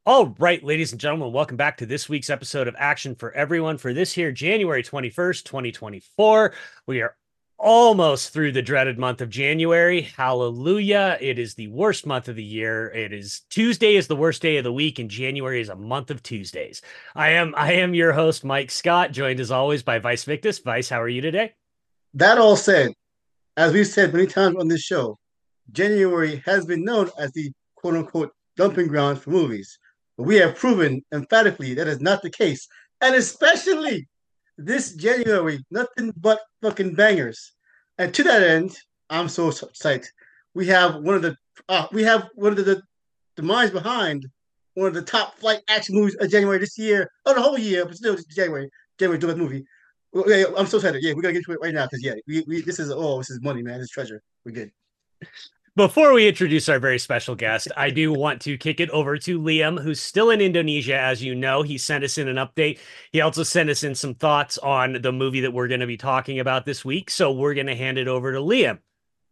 All right, ladies and gentlemen, welcome back to this week's episode of Action for Everyone for this here January 21st, 2024. We are almost through the dreaded month of January. Hallelujah. It is the worst month of the year. Tuesday is the worst day of the week, and January is a month of Tuesdays. I am your host, Mike Scott, joined as always by Vice Victus. Vice, how are you today? That all said, as we've said many times on this show, January has been known as the quote unquote dumping ground for movies. But we have proven emphatically that is not the case. And especially this January, nothing but fucking bangers. And to that end, I'm so psyched. We have one of the minds behind one of the top flight action movies of January this year, or the whole year, but still January. January doing movie. Well, yeah, I'm so excited. Yeah, we gotta get to it right now because we this is money, man. This is treasure. We're good. Before we introduce our very special guest, I do want to kick it over to Liam, who's still in Indonesia. As you know, he sent us in an update. He also sent us in some thoughts on the movie that we're going to be talking about this week. So we're going to hand it over to Liam.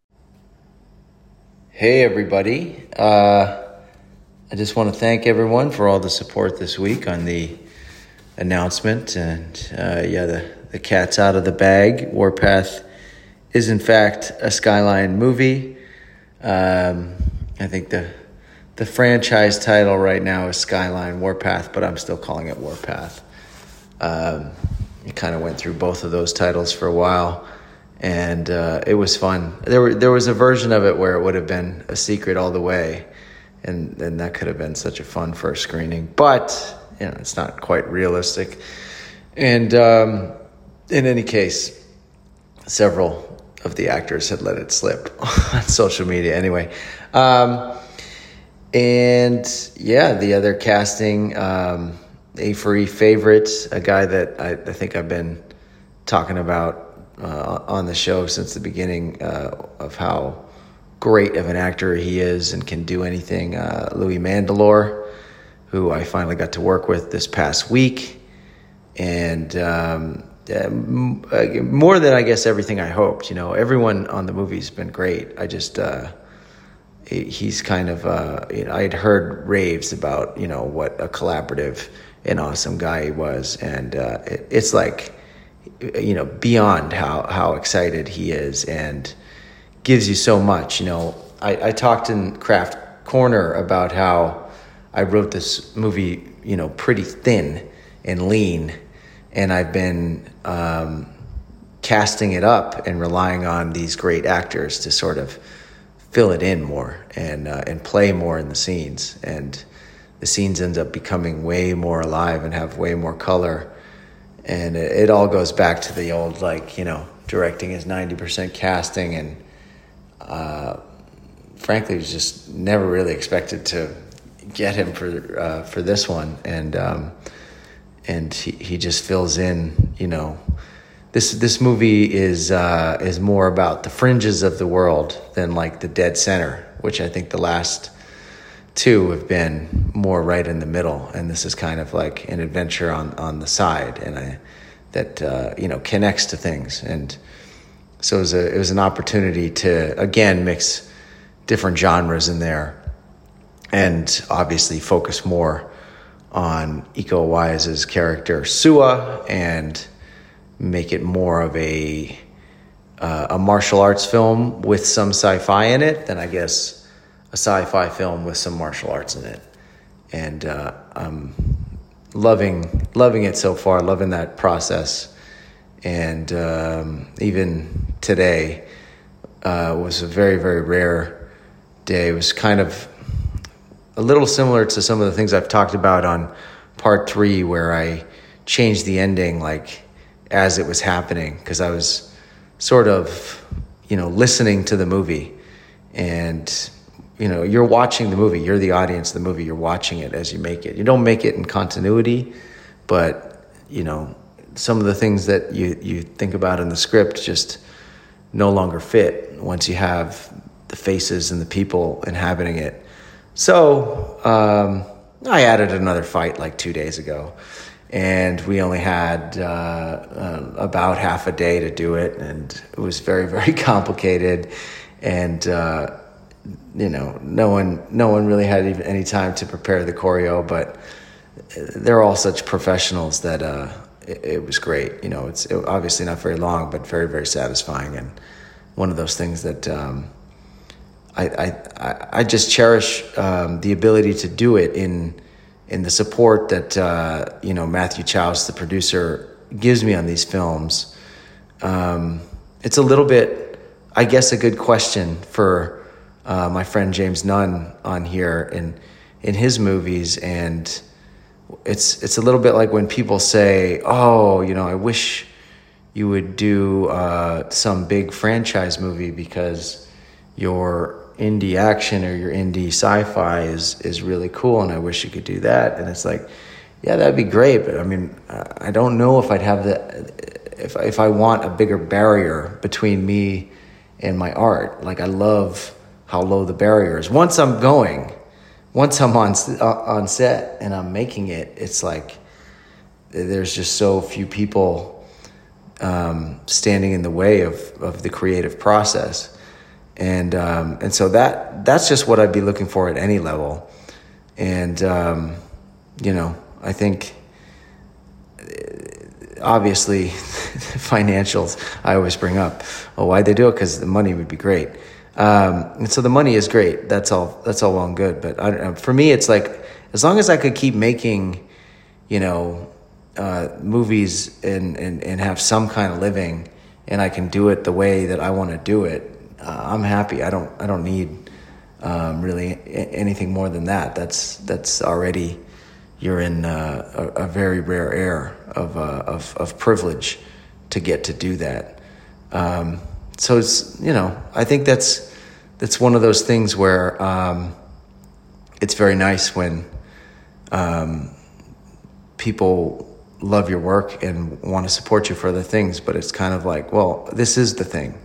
Hey, everybody. I just want to thank everyone for all the support this week on the announcement. And the cat's out of the bag. Warpath is, in fact, a Skyline movie. I think the franchise title right now is Skyline Warpath, but I'm still calling it Warpath. It kind of went through both of those titles for a while, and it was fun. There was a version of it where it would have been a secret all the way, and that could have been such a fun first screening. But it's not quite realistic. And in any case, several of the actors had let it slip on social media anyway. The other casting, A4E favorite, a guy that I think I've been talking about on the show since the beginning of how great of an actor he is and can do anything. Louis Mandylor, who I finally got to work with this past week. And more than I guess everything I hoped. Everyone on the movie's been great. I just he's kind of I had heard raves about what a collaborative and awesome guy he was, and it's like beyond how excited he is and gives you so much. I talked in Craft Corner about how I wrote this movie pretty thin and lean. And I've been casting it up and relying on these great actors to sort of fill it in more and play more in the scenes. And the scenes end up becoming way more alive and have way more color. And it all goes back to the old, directing is 90% casting. And frankly, it was just never really expected to get him for this one. And he just fills in, This movie is more about the fringes of the world than like the dead center, which I think the last two have been more right in the middle, and this is kind of like an adventure on the side, and that connects to things, and so it was an opportunity to again mix different genres in there, and obviously focus more on Iko Uwais' character Sua and make it more of a martial arts film with some sci-fi in it than I guess a sci-fi film with some martial arts in it. And I'm loving it so far, loving that process. And even today was a very, very rare day. It was kind of a little similar to some of the things I've talked about on part 3, where I changed the ending as it was happening, because I was sort of listening to the movie, and you're watching the movie, you're the audience of the movie, you're watching it as you make it. You don't make it in continuity, but some of the things that you think about in the script just no longer fit once you have the faces and the people inhabiting it. So I added another fight 2 days ago, and we only had about half a day to do it, and it was very, very complicated. And no one really had even any time to prepare the choreo, but they're all such professionals that it was great. It's obviously not very long, but very, very satisfying, and one of those things that I just cherish the ability to do it in the support that Matthew Chouse, the producer, gives me on these films. It's a little bit, I guess, a good question for my friend James Nunn on here in his movies, and it's a little bit like when people say, "Oh, I wish you would do some big franchise movie because your indie action or your indie sci-fi is really cool, and I wish you could do that." And it's like, yeah, that'd be great, but I mean, I don't know if I'd have if I want a bigger barrier between me and my art. Like, I love how low the barrier is. Once I'm on set and I'm making it, it's like there's just so few people standing in the way of the creative process. And so that's just what I'd be looking for at any level. And, I think, obviously, financials I always bring up. Oh, why'd they do it? Because the money would be great. And so the money is great. That's all well and good. But for me, it's like, as long as I could keep making, movies and have some kind of living, and I can do it the way that I want to do it, I'm happy. I don't need really anything more than that. That's already, you're in a very rare air of privilege to get to do that. So it's, I think that's one of those things where it's very nice when people love your work and want to support you for other things, but it's kind of like, well, this is the thing,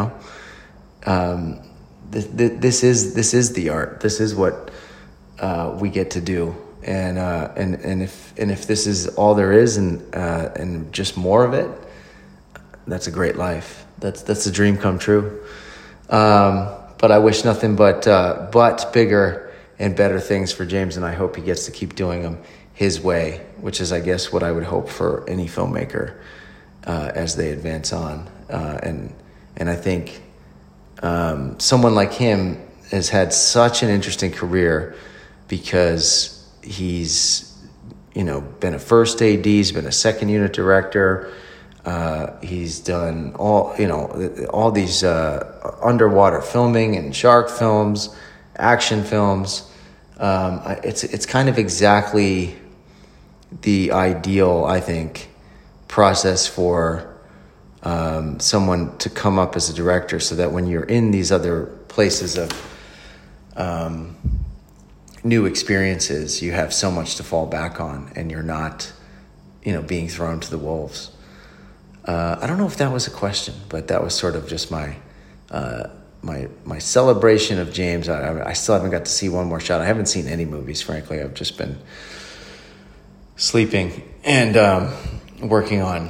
this is the art. This is what we get to do, and if this is all there is, and just more of it, that's a great life. That's a dream come true. But I wish nothing but bigger and better things for James, and I hope he gets to keep doing them his way, which is, I guess, what I would hope for any filmmaker as they advance on. And I think someone like him has had such an interesting career because he's, been a first AD, he's been a second unit director. He's done all these underwater filming and shark films, action films. It's kind of exactly the ideal, I think, process for someone to come up as a director, so that when you're in these other places of new experiences, you have so much to fall back on, and you're not, being thrown to the wolves. I don't know if that was a question, but that was sort of just my celebration of James. I still haven't got to see one more shot. I haven't seen any movies, frankly. I've just been sleeping and working on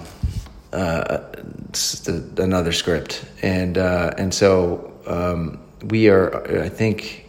another script, and so we are. I think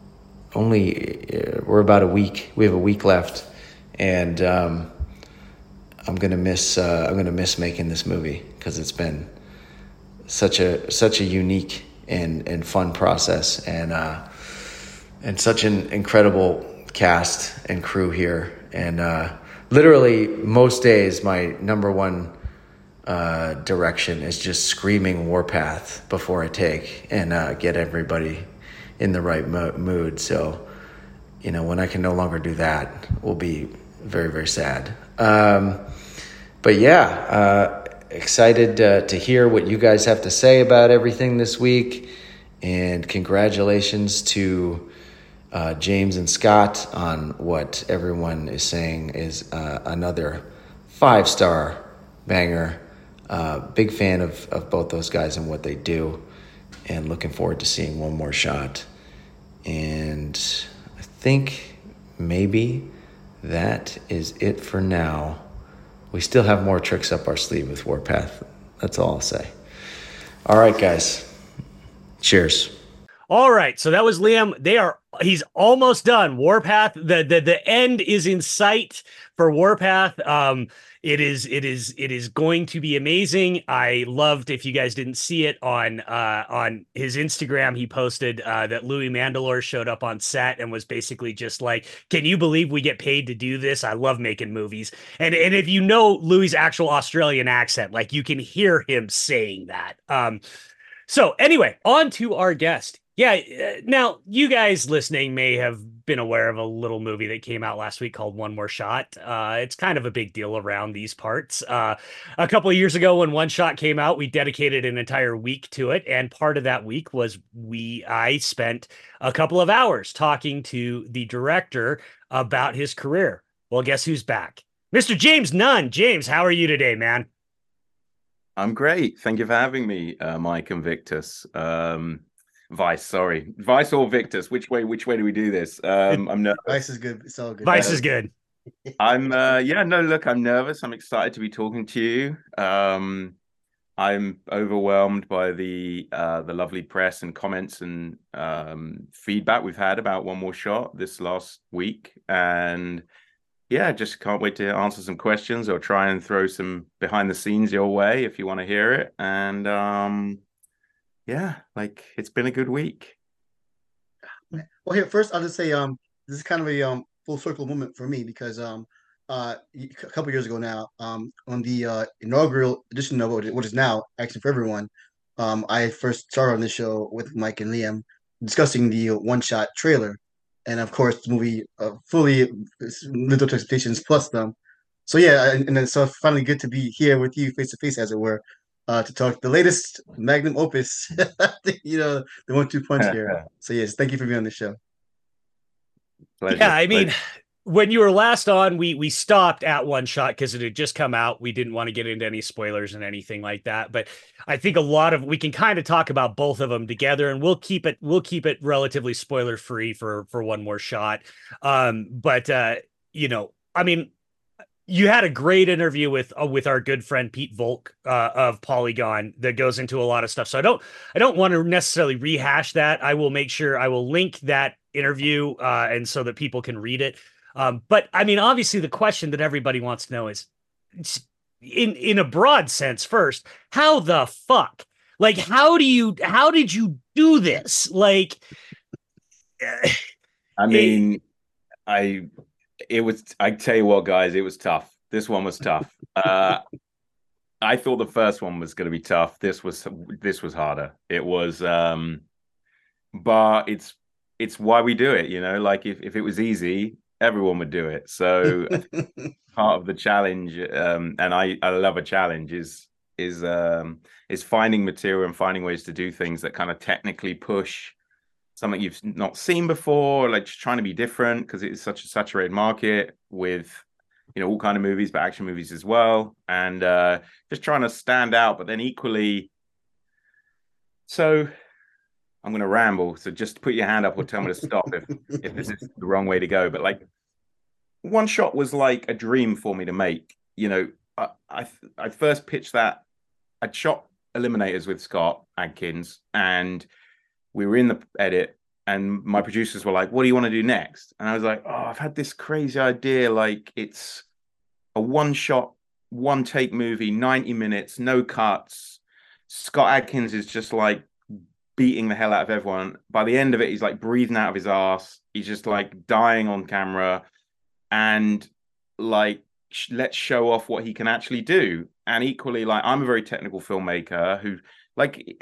we're about a week. We have a week left, and I'm gonna miss making this movie, because it's been such a unique and fun process, and such an incredible cast and crew here. And literally most days, my number one direction is just screaming Warpath before I take, and get everybody in the right mood. So, when I can no longer do that, we'll be very, very sad. But yeah, excited to hear what you guys have to say about everything this week, and congratulations to James and Scott on what everyone is saying is another 5-star banger. Big fan of both those guys and what they do, and looking forward to seeing one more shot. And I think maybe that is it for now. We still have more tricks up our sleeve with Warpath. That's all I'll say. All right, guys. Cheers. All right, so that was Liam. He's almost done. Warpath, the end is in sight for Warpath. It is going to be amazing. I loved, if you guys didn't see it on his Instagram, he posted that Louis Mandylor showed up on set and was basically just like, "Can you believe we get paid to do this? I love making movies." And if you know Louis' actual Australian accent, like you can hear him saying that. So anyway, on to our guest. Yeah, now you guys listening may have been aware of a little movie that came out last week called One More Shot. It's kind of a big deal around these parts. A couple of years ago, when One Shot came out, we dedicated an entire week to it, and part of that week was I spent a couple of hours talking to the director about his career. Well, guess who's back? Mr. James Nunn. James, how are you today, man? I'm great. Thank you for having me, Mike and Victus. Vice, sorry. Vice or Victus? Which way do we do this? I'm nervous. Vice is good. It's all good. Vice is good. I'm look, I'm nervous. I'm excited to be talking to you. I'm overwhelmed by the lovely press and comments and feedback we've had about One More Shot this last week. And yeah, just can't wait to answer some questions or try and throw some behind the scenes your way if you want to hear it. And yeah, like it's been a good week. Well, here first, I'll just say this is kind of a full circle moment for me because a couple years ago now on the inaugural edition of what is now Action for Everyone, I first started on this show with Mike and Liam discussing the One Shot trailer, and of course the movie fully lived up to expectations plus them. So yeah, and then so finally good to be here with you face to face, as it were, to talk the latest magnum opus, the 1-2 punch here. So yes, thank you for being on the show. Pleasure. Yeah, I mean, when you were last on, we stopped at One Shot because it had just come out. We didn't want to get into any spoilers and anything like that. But I think we can kind of talk about both of them together, and we'll keep it relatively spoiler free for One More Shot. But I mean, you had a great interview with our good friend Pete Volk of Polygon that goes into a lot of stuff. So I don't want to necessarily rehash that. I will make sure I will link that interview and so that people can read it. But I mean, obviously, the question that everybody wants to know is, in a broad sense, first, how the fuck, like, how did you do this? Like, I mean, I tell you what, guys, it was tough. This one was tough. I thought the first one was going to be tough. This was harder. It was, but it's why we do it, like if it was easy, everyone would do it. So part of the challenge, and I love a challenge, is finding material and finding ways to do things that kind of technically push something you've not seen before, like just trying to be different because it's such a saturated market with all kind of movies, but action movies as well, and just trying to stand out, but then equally. So I'm going to ramble, so just put your hand up or tell me to stop if this is the wrong way to go. But like, One Shot was like a dream for me to make. I first pitched that. I'd shot Eliminators with Scott Adkins, and we were in the edit, and my producers were like, "What do you want to do next?" And I was like, "Oh, I've had this crazy idea. Like, it's a one-shot, one-take movie, 90 minutes, no cuts. Scott Adkins is just like beating the hell out of everyone. By the end of it, he's like breathing out of his ass. He's just like dying on camera, and like let's show off what he can actually do." And equally, like, I'm a very technical filmmaker who, like,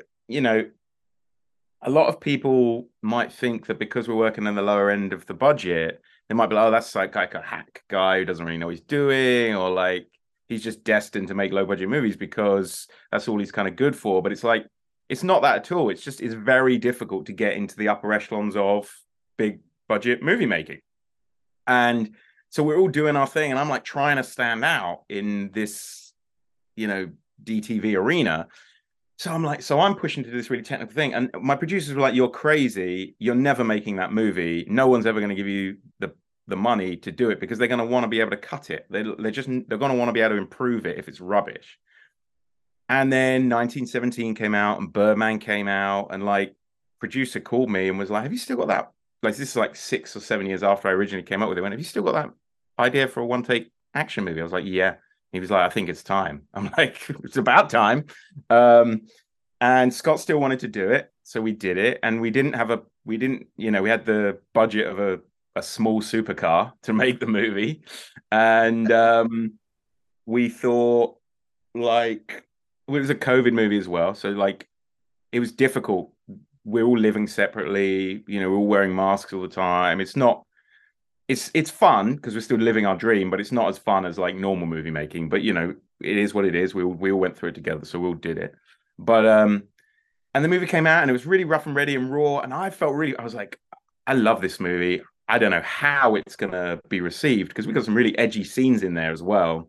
a lot of people might think that because we're working in the lower end of the budget, they might be like, "Oh, that's like a hack guy who doesn't really know what he's doing," or like he's just destined to make low budget movies because that's all he's kind of good for. But it's like, it's not that at all. It's very difficult to get into the upper echelons of big budget movie making. And so we're all doing our thing, and I'm like trying to stand out in this, DTV arena. So I'm pushing to do this really technical thing. And my producers were like, "You're crazy. You're never making that movie. No one's ever going to give you the money to do it because they're going to want to be able to cut it. They're going to want to be able to improve it if it's rubbish." And then 1917 came out and Birdman came out. And like, producer called me and was like, "Have you still got that?" Like, this is like 6 or 7 years after I originally came up with it. Went, "Have you still got that idea for a one take action movie?" I was like, "Yeah." He was like, "I think it's time." I'm like, "It's about time." And Scott still wanted to do it, so we did it. And we didn't, we had the budget of a small supercar to make the movie, and we thought, like, it was a COVID movie as well, so like it was difficult. We're all living separately, we're all wearing masks all the time. It's fun because we're still living our dream, but it's not as fun as like normal movie making. But it is what it is. We all went through it together, so we all did it. But and the movie came out and it was really rough and ready and raw. And I was like, I love this movie. I don't know how it's gonna be received because we got some really edgy scenes in there as well.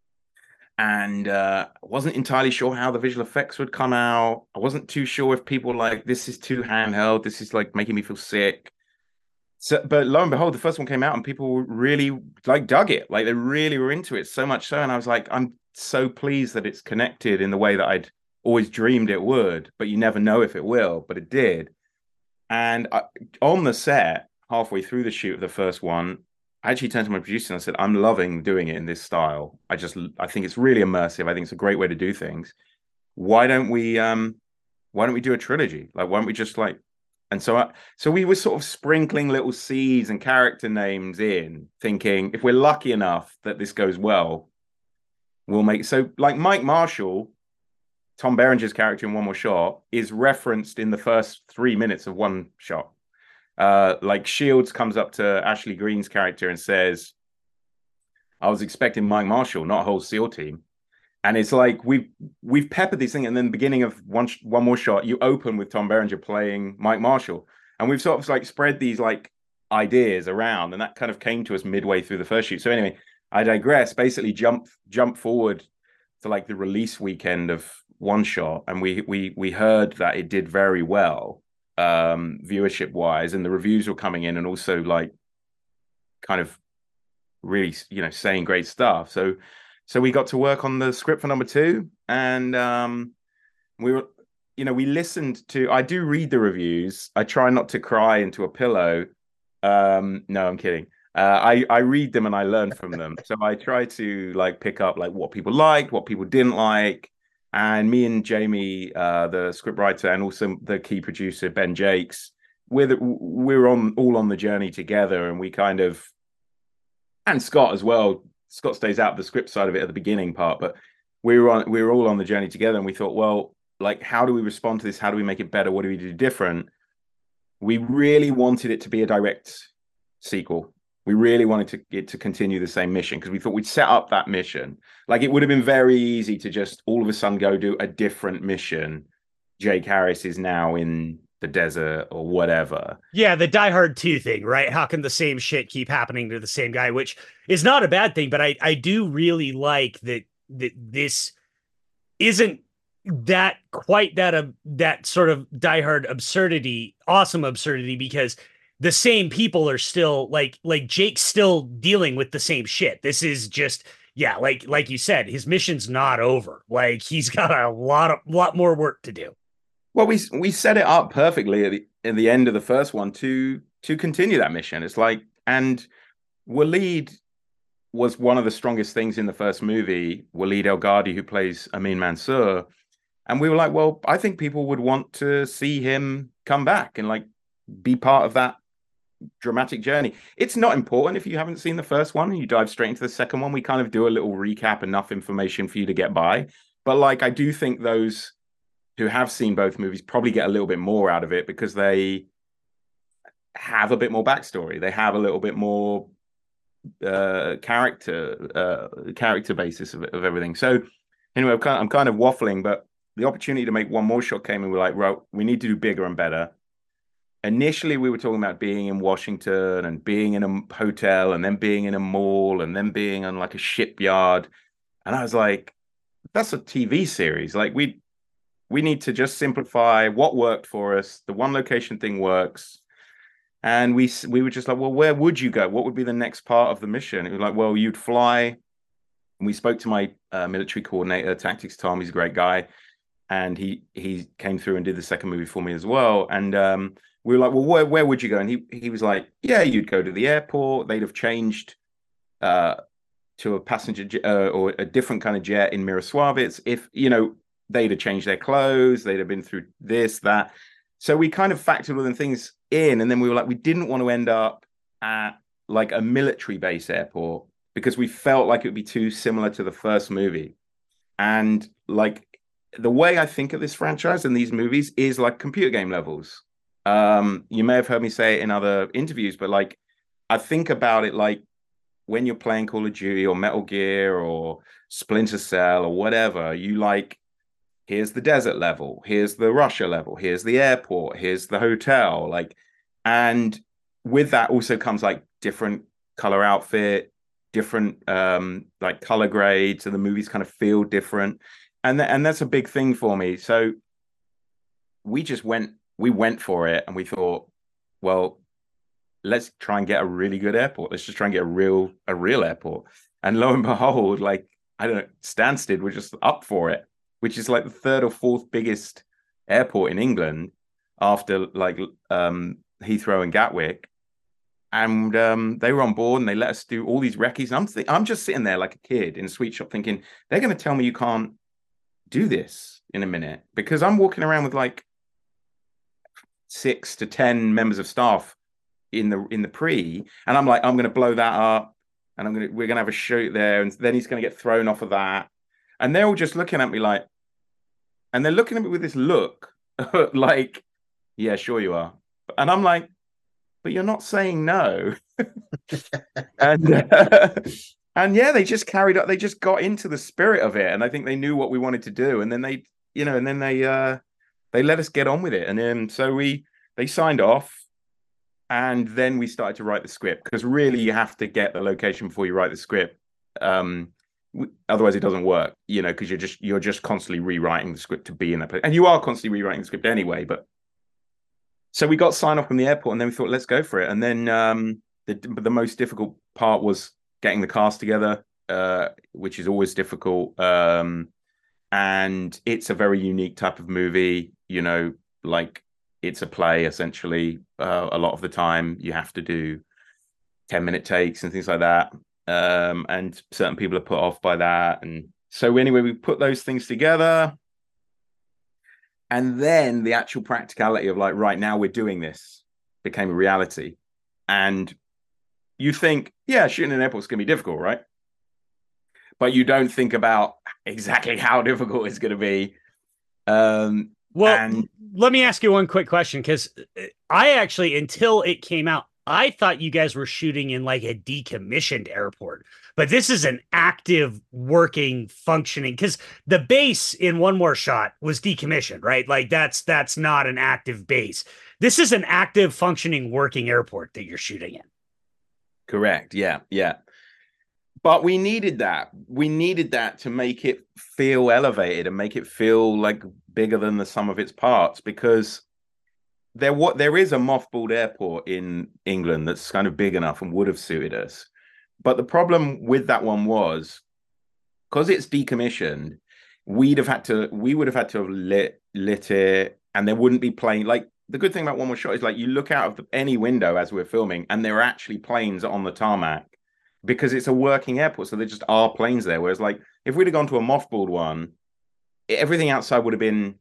And wasn't entirely sure how the visual effects would come out. I wasn't too sure if people were like, this is too handheld. This is like making me feel sick. So, but lo and behold, the first one came out and people really like dug it. Like they really were into it so much so. And I was like, I'm so pleased that it's connected in the way that I'd always dreamed it would, but you never know if it will, but it did. And on the set, halfway through the shoot of the first one, I actually turned to my producer and I said, "I'm loving doing it in this style. I think it's really immersive. I think it's a great way to do things. Why don't we do a trilogy? Like, why don't we just like..." And so we were sort of sprinkling little seeds and character names in, thinking if we're lucky enough that this goes well, we'll make... So like Mike Marshall, Tom Berenger's character in One More Shot, is referenced in the first 3 minutes of One Shot. Like Shields comes up to Ashley Greene's character and says, "I was expecting Mike Marshall, not a whole SEAL team." And it's like we've peppered these things, and then the beginning of one More Shot, you open with Tom Berenger playing Mike Marshall, and we've sort of like spread these like ideas around, and that kind of came to us midway through the first shoot. So anyway, I digress. Basically, jump forward to like the release weekend of One Shot, and we heard that it did very well, viewership wise, and the reviews were coming in, and also like kind of really saying great stuff. So we got to work on the script for number 2, and we listened to... I do read the reviews. I try not to cry into a pillow. No, I'm kidding. I read them and I learn from them. So I try to like pick up like what people liked, what people didn't like. And me and Jamie, the scriptwriter, and also the key producer, Ben Jakes, we're all on the journey together, and we kind of... And Scott as well. Scott stays out of the script side of it at the beginning part, but we were all on the journey together, and we thought, well, like, how do we respond to this? How do we make it better? What do we do different? We really wanted it to be a direct sequel. We really wanted it to continue the same mission because we thought we'd set up that mission. Like, it would have been very easy to just all of a sudden go do a different mission. Jake Harris is now in the desert or whatever. Yeah, the Die Hard 2 thing, right? How can the same shit keep happening to the same guy? Which is not a bad thing, but I do really like that this isn't that quite that sort of Die Hard absurdity, awesome absurdity, because the same people are still like Jake's still dealing with the same shit. This is just, yeah, like you said, his mission's not over. Like, he's got a lot more work to do. Well, we set it up perfectly at the end of the first one to continue that mission. It's like, and Waleed was one of the strongest things in the first movie, Waleed El-Ghadi, who plays Amin Mansour. And we were like, well, I think people would want to see him come back and like be part of that dramatic journey. It's not important if you haven't seen the first one and you dive straight into the second one. We kind of do a little recap, enough information for you to get by. But like, I do think those who have seen both movies probably get a little bit more out of it because they have a bit more backstory. They have a little bit more character basis of everything. So anyway, I'm kind of waffling, but the opportunity to make One More Shot came and we're like, well, we need to do bigger and better. Initially, we were talking about being in Washington and being in a hotel and then being in a mall and then being on like a shipyard. And I was like, that's a TV series. Like, we need to just simplify what worked for us. The one location thing works. And we were just like, well, where would you go? What would be the next part of the mission? It was like, well, you'd fly. And we spoke to my military coordinator, Tactics Tom. He's a great guy. and he came through and did the second movie for me as well. And we were like, well, where would you go? And he was like, yeah, you'd go to the airport. They'd have changed to a passenger or a different kind of jet in Miroslavitz. If, you know, they'd have changed their clothes, they'd have been through this, that. So we kind of factored all the things in, and then we were like, we didn't want to end up at like a military base airport because we felt like it would be too similar to the first movie. And like the way I think of this franchise and these movies is like computer game levels. You may have heard me say it in other interviews, but like I think about it like when you're playing Call of Duty or Metal Gear or Splinter Cell or whatever, you like, here's the desert level, here's the Russia level, here's the airport, here's the hotel, like, and with that also comes like different color outfit, different like color grades, and the movies kind of feel different, and that's a big thing for me. So we went for it, and we thought, well, let's try and get a really good airport. Let's just try and get a real airport. And lo and behold, like, I don't know, Stansted was just up for it, which is like the third or fourth biggest airport in England after like Heathrow and Gatwick. And they were on board and they let us do all these recce's. And I'm just sitting there like a kid in a sweet shop thinking, they're going to tell me you can't do this in a minute, because I'm walking around with like 6 to 10 members of staff in the pre, and I'm like, I'm going to blow that up, and we're going to have a shoot there, and then he's going to get thrown off of that, and they're all just looking at me like, and they're looking at me with this look like, yeah, sure you are, and I'm like, but you're not saying no. And yeah, they just carried up, they just got into the spirit of it, and I think they knew what we wanted to do, and then they let us get on with it, and then so they signed off. And then we started to write the script, because really you have to get the location before you write the script. Otherwise it doesn't work, you know, because you're just constantly rewriting the script to be in that place. And you are constantly rewriting the script anyway. But so we got signed off from the airport, and then we thought, let's go for it. And then the most difficult part was getting the cast together, which is always difficult. And it's a very unique type of movie, you know, like, it's a play, essentially. A lot of the time you have to do 10-minute takes and things like that. And certain people are put off by that. And so anyway, we put those things together. And then the actual practicality of like, right now we're doing this became a reality. And you think, yeah, shooting an airport is going to be difficult, right? But you don't think about exactly how difficult it's going to be. Let me ask you one quick question, because I actually, until it came out, I thought you guys were shooting in like a decommissioned airport, but this is an active, working, functioning, because the base in One More Shot was decommissioned, right? Like that's not an active base. This is an active, functioning, working airport that you're shooting in. Correct. Yeah. Yeah. But we needed that. We needed that to make it feel elevated and make it feel like bigger than the sum of its parts, because there is a mothballed airport in England that's kind of big enough and would have suited us. But the problem with that one was, because it's decommissioned, we would have had to have lit it, and there wouldn't be plane. Like, the good thing about One More Shot is, like, you look out of any window as we're filming, and there are actually planes on the tarmac, because it's a working airport, so there just are planes there. Whereas, like, if we'd have gone to a mothballed one, everything outside would have been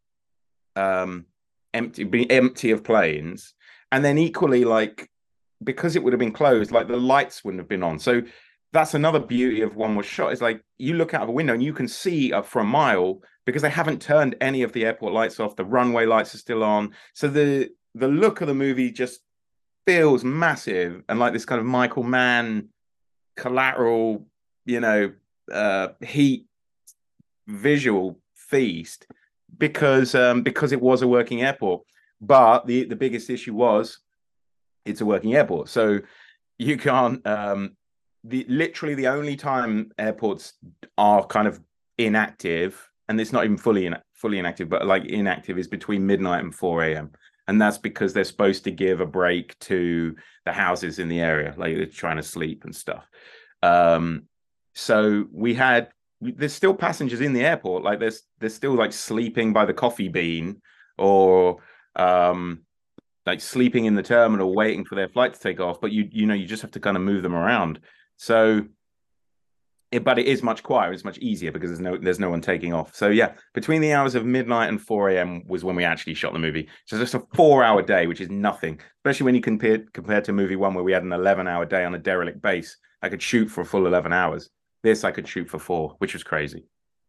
empty of planes. And then equally, like, because it would have been closed, like, the lights wouldn't have been on. So that's another beauty of One More Shot, is like, you look out of a window and you can see up for a mile, because they haven't turned any of the airport lights off. The runway lights are still on. So the look of the movie just feels massive, and like this kind of Michael Mann Collateral, you know, heat visual feast, because it was a working airport. But the biggest issue was, it's a working airport, so you can't literally the only time airports are kind of inactive, and it's not even fully inactive, but like inactive, is between midnight and 4 a.m. And that's because they're supposed to give a break to the houses in the area, like they're trying to sleep and stuff. So we had there's still passengers in the airport. Like there's still like sleeping by the coffee bean, or like sleeping in the terminal waiting for their flight to take off. But you just have to kind of move them around. So but it is much quieter. It's much easier because there's no one taking off. So yeah, between the hours of midnight and 4 a.m. was when we actually shot the movie. So just a 4-hour day, which is nothing, especially when you compare to movie one, where we had an 11-hour day on a derelict base. I could shoot for a full 11 hours. This I could shoot for 4, which was crazy.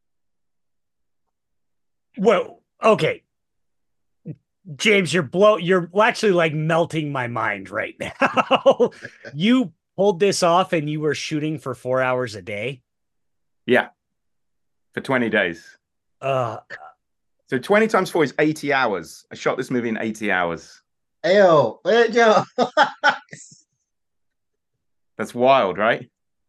Well, okay. James, you're actually like melting my mind right now. You pulled this off and you were shooting for 4 hours a day? Yeah. For 20 days. So 20 times 4 is 80 hours. I shot this movie in 80 hours. Ayo, yo. That's wild, right?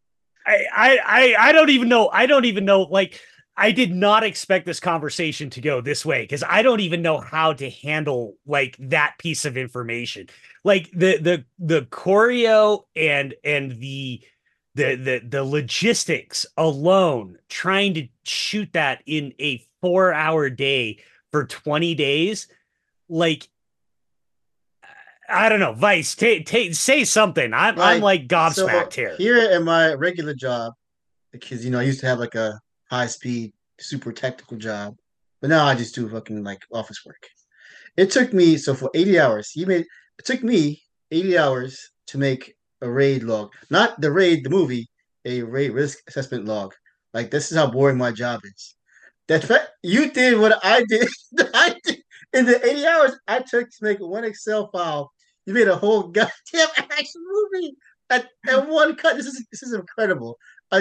I don't even know. I don't even know. Like, I did not expect this conversation to go this way because I don't even know how to handle like that piece of information. Like the choreo and the logistics alone, trying to shoot that in a 4-hour day for 20 days. Like, I don't know, Vice, say something. I'm like gobsmacked here. Here in my regular job, because I used to have like a high speed, super technical job, but now I just do fucking like office work. It took me for 80 hours. It took me 80 hours to make a raid log, not the raid the movie, a raid risk assessment log. Like this is how boring my job is. That fact you did what I did. I did in the 80 hours I took to make one Excel file. You made a whole goddamn action movie at one cut. This is incredible.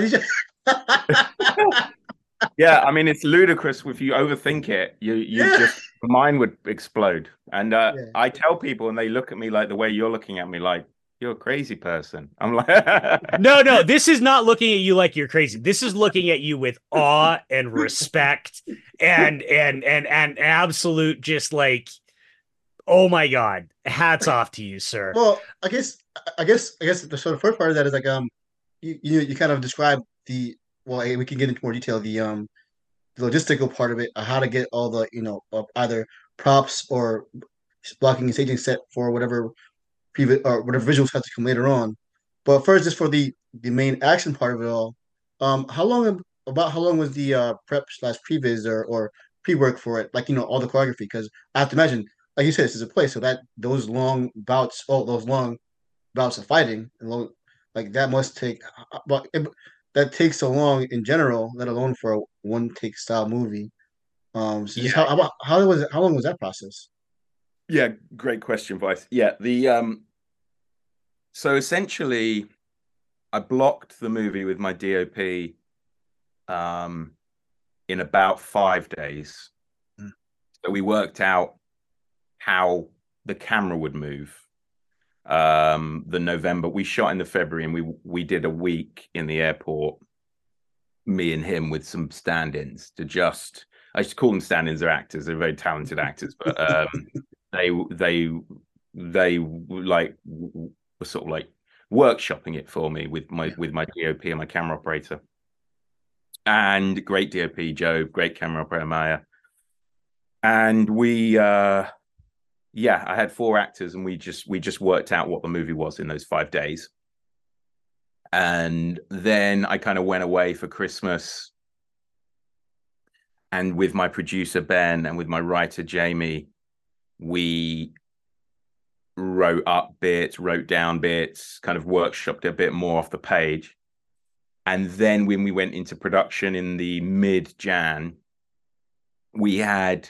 Yeah, I mean it's ludicrous if you overthink it. You just mind would explode. And I tell people, and they look at me like the way you're looking at me, like you're a crazy person. I'm like, no, this is not looking at you like you're crazy. This is looking at you with awe and respect and absolute just like, oh my God, hats off to you, sir. Well, I guess the sort of first part of that is like you kind of describe we can get into more detail the logistical part of it, how to get all the either props or blocking and staging set for whatever previous or whatever visuals have to come later on. But first, just for the main action part of it all, how long was the prep slash previs or pre work for it? Like all the choreography, because I have to imagine, like you said, this is a play, so that those long bouts, of fighting, like that must take, but that takes so long in general, let alone for a one take style movie. So just how long was that process? Yeah, great question, Vice. Yeah, so essentially I blocked the movie with my DOP in about 5 days. So we worked out how the camera would move. The November we shot in the February, and we did a week in the airport, me and him with some stand-ins I just call them stand-ins. They're actors, they're very talented actors, but they like were sort of like workshopping it for me with my DOP and my camera operator. And great DOP Joe, great camera operator Maya. And I had 4 actors, and we just worked out what the movie was in those 5 days. And then I kind of went away for Christmas, and with my producer Ben and with my writer Jamie, we wrote up bits, wrote down bits, kind of workshopped a bit more off the page. And then when we went into production in the mid-Jan, we had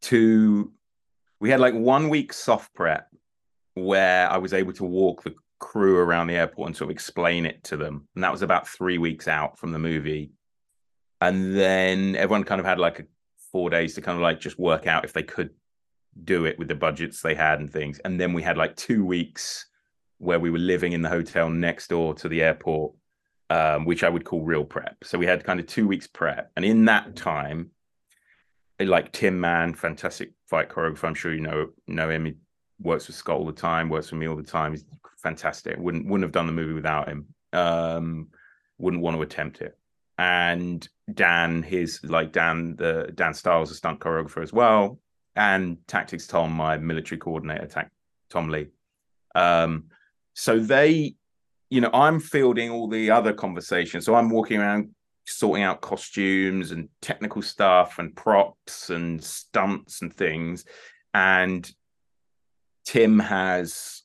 like 1 week soft prep where I was able to walk the crew around the airport and sort of explain it to them. And that was about 3 weeks out from the movie. And then everyone kind of had like 4 days to kind of like just work out if they could do it with the budgets they had and things. And then we had like 2 weeks where we were living in the hotel next door to the airport, which I would call real prep. So we had kind of 2 weeks prep. And in that time, like Tim Mann, fantastic fight choreographer. I'm sure you know him. He works with Scott all the time, works with me all the time. He's fantastic. Wouldn't have done the movie without him. Wouldn't want to attempt it. And Dan, Dan Styles, a stunt choreographer as well, and Tactics Tom, my military coordinator, Tom Lee. So they, I'm fielding all the other conversations. So I'm walking around sorting out costumes and technical stuff and props and stunts and things. And Tim has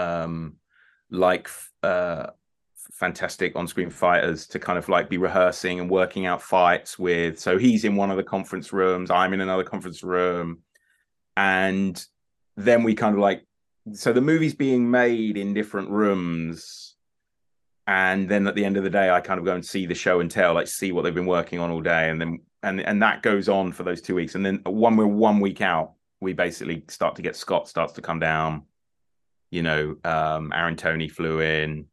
fantastic on-screen fighters to kind of like be rehearsing and working out fights with. So he's in one of the conference rooms, I'm in another conference room, and then we kind of like, so the movie's being made in different rooms, and then at the end of the day I kind of go and see the show and tell, like see what they've been working on all day, and then and that goes on for those 2 weeks, and then when we're 1 week out, we basically start to get Scott starts to come down. Aaron Toney flew in.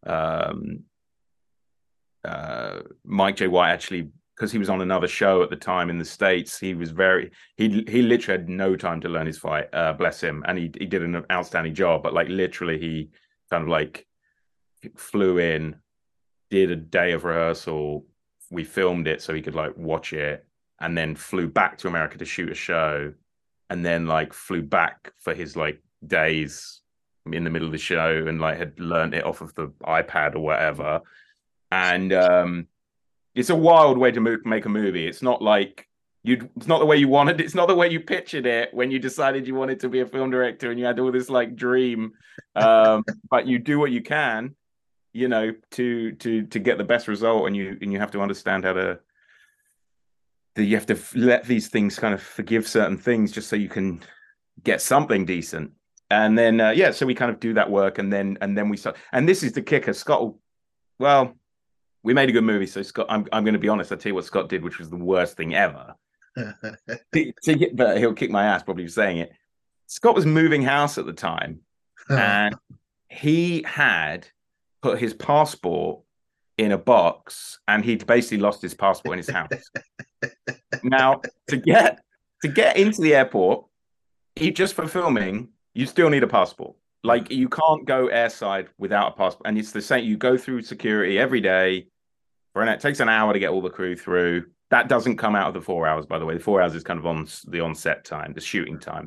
Mike J. White, actually, because he was on another show at the time in the States, he literally had no time to learn his fight. Bless him. And he did an outstanding job, but like literally he kind of like flew in, did a day of rehearsal. We filmed it so he could like watch it, and then flew back to America to shoot a show, and then like flew back for his like days in the middle of the show, and like had learned it off of the iPad or whatever. And it's a wild way to make a movie. It's not like it's not the way you wanted. It's not the way you pictured it when you decided you wanted to be a film director and you had all this like dream. But you do what you can, to get the best result, and you have to understand how to. You have to let these things kind of forgive certain things just so you can get something decent. And then so we kind of do that work, and then we start. And this is the kicker. Scott, we made a good movie. So Scott, I'm going to be honest. I'll tell you what Scott did, which was the worst thing ever. But he'll kick my ass probably for saying it. Scott was moving house at the time, and he had put his passport in a box, and he'd basically lost his passport in his house. Now, to get into the airport, just for filming, you still need a passport. Like, you can't go airside without a passport. And it's the same. You go through security every day. It takes an hour to get all the crew through. That doesn't come out of the 4 hours, by the way. The 4 hours is kind of on the on-set time, the shooting time.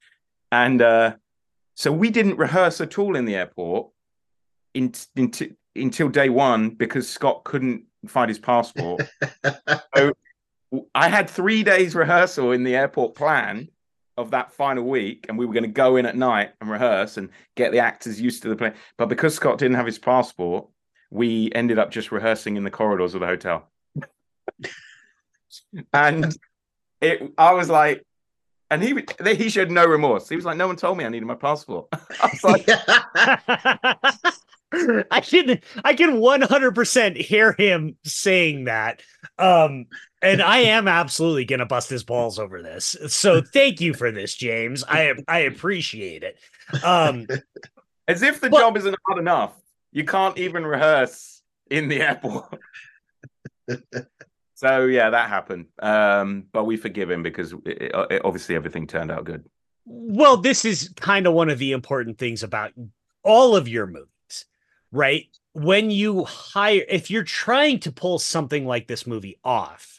So we didn't rehearse at all in the airport until day one, because Scott couldn't find his passport. So I had 3 days rehearsal in the airport planned of that final week, and we were going to go in at night and rehearse and get the actors used to the plane. But because Scott didn't have his passport, we ended up just rehearsing in the corridors of the hotel. And I was like, and he showed no remorse. He was like, no one told me I needed my passport. I was like, I can 100% hear him saying that. And I am absolutely going to bust his balls over this. So thank you for this, James. I appreciate it. As if the job isn't hard enough. You can't even rehearse in the airport. So yeah, that happened. But we forgive him because it obviously everything turned out good. Well, this is kind of one of the important things about all of your movies, right? When you if you're trying to pull something like this movie off,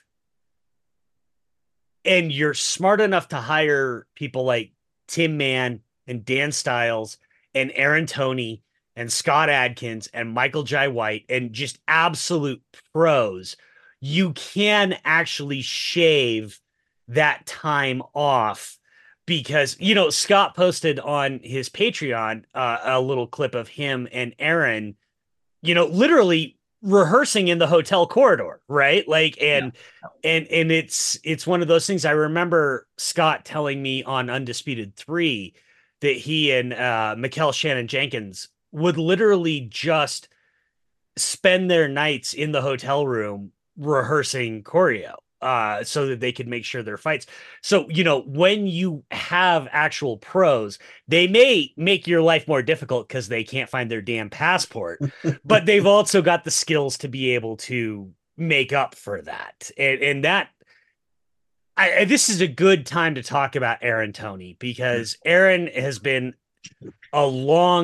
and you're smart enough to hire people like Tim Mann and Dan Styles and Aaron Toney and Scott Adkins and Michael J. White, and just absolute pros, you can actually shave that time off. Because, Scott posted on his Patreon a little clip of him and Aaron, literally rehearsing in the hotel corridor, right? Like, and it's one of those things. I remember Scott telling me on Undisputed 3 that he and Mikkel Shannon Jenkins would literally just spend their nights in the hotel room rehearsing choreo, so that they could make sure their fights. So, when you have actual pros, they may make your life more difficult because they can't find their damn passport, but they've also got the skills to be able to make up for that. And that, this is a good time to talk about Aaron Toney, because Aaron has been a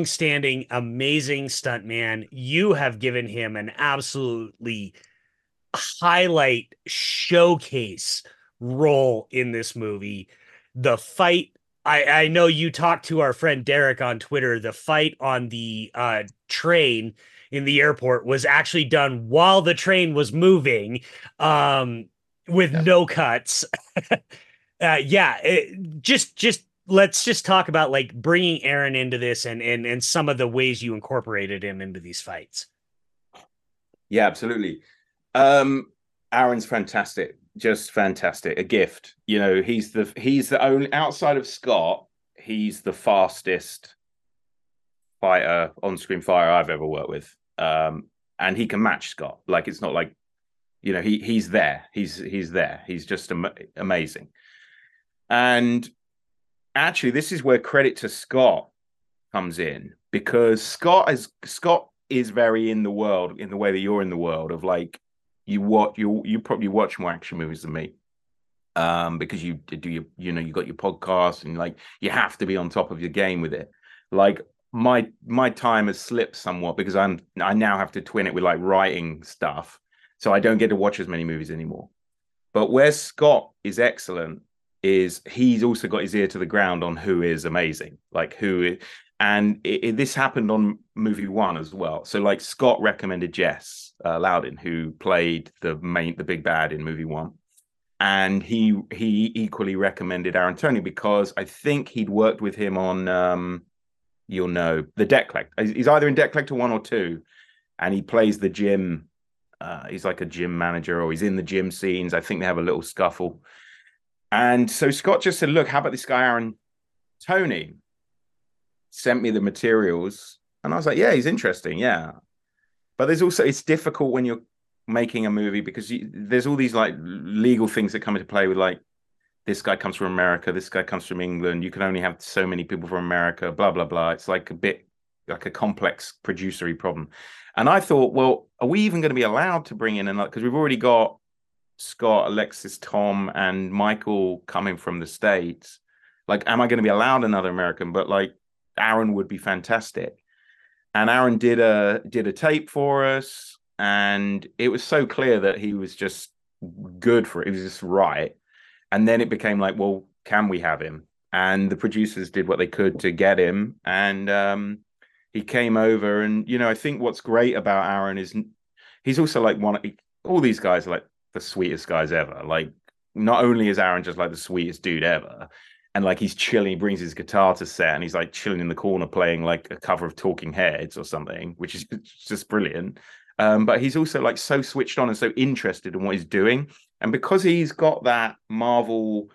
long-standing, amazing stuntman. You have given him an absolutely highlight showcase role in this movie. The fight, I know you talked to our friend Derek on Twitter. The fight on the train in the airport was actually done while the train was moving, with no cuts. Yeah, just let's just talk about like bringing Aaron into this and some of the ways you incorporated him into these fights. Yeah, absolutely. Aaron's fantastic, just fantastic, a gift. You know, he's the only, outside of Scott, he's the fastest fighter, on-screen fighter I've ever worked with. And he can match Scott. Like, it's not like, you know, he's there. He's there. He's just amazing. And actually, this is where credit to Scott comes in, because Scott is very in the world, in the way that you're in the world of like, you probably watch more action movies than me, because you do you got your podcast, and like you have to be on top of your game with it. Like my time has slipped somewhat because I now have to twin it with like writing stuff, so I don't get to watch as many movies anymore. But where Scott is excellent is he's also got his ear to the ground on who is amazing, like and this happened on movie one as well. So like Scott recommended Jess Loudon, who played the big bad in movie one. And he equally recommended Aaron Tony because I think he'd worked with him on, you'll know, the Debt Collector. He's either in Debt Collector 1 or 2, and he plays the gym. He's like a gym manager, or he's in the gym scenes. I think they have a little scuffle. And so Scott just said, look, how about this guy, Aaron Tony? Sent me the materials. And I was like, yeah, he's interesting. Yeah. But there's also, it's difficult when you're making a movie because there's all these like legal things that come into play with like, this guy comes from America, this guy comes from England. You can only have so many people from America, blah, blah, blah. It's like a bit like a complex producery problem. And I thought, well, are we even going to be allowed to bring in another? Because we've already got Scott, Alexis, Tom, and Michael coming from the States. Like, am I going to be allowed another American? But like, Aaron would be fantastic. And Aaron did a tape for us, and it was so clear that he was just good for it. He was just right. And then it became like, well, can we have him? And the producers did what they could to get him, and he came over. And you know, I think what's great about Aaron is he's also like all these guys are like the sweetest guys ever. Like, not only is Aaron just like the sweetest dude ever, and like he's chilling, he brings his guitar to set and he's like chilling in the corner playing like a cover of Talking Heads or something, which is just brilliant. But he's also like so switched on and so interested in what he's doing. And because he's got that Marvel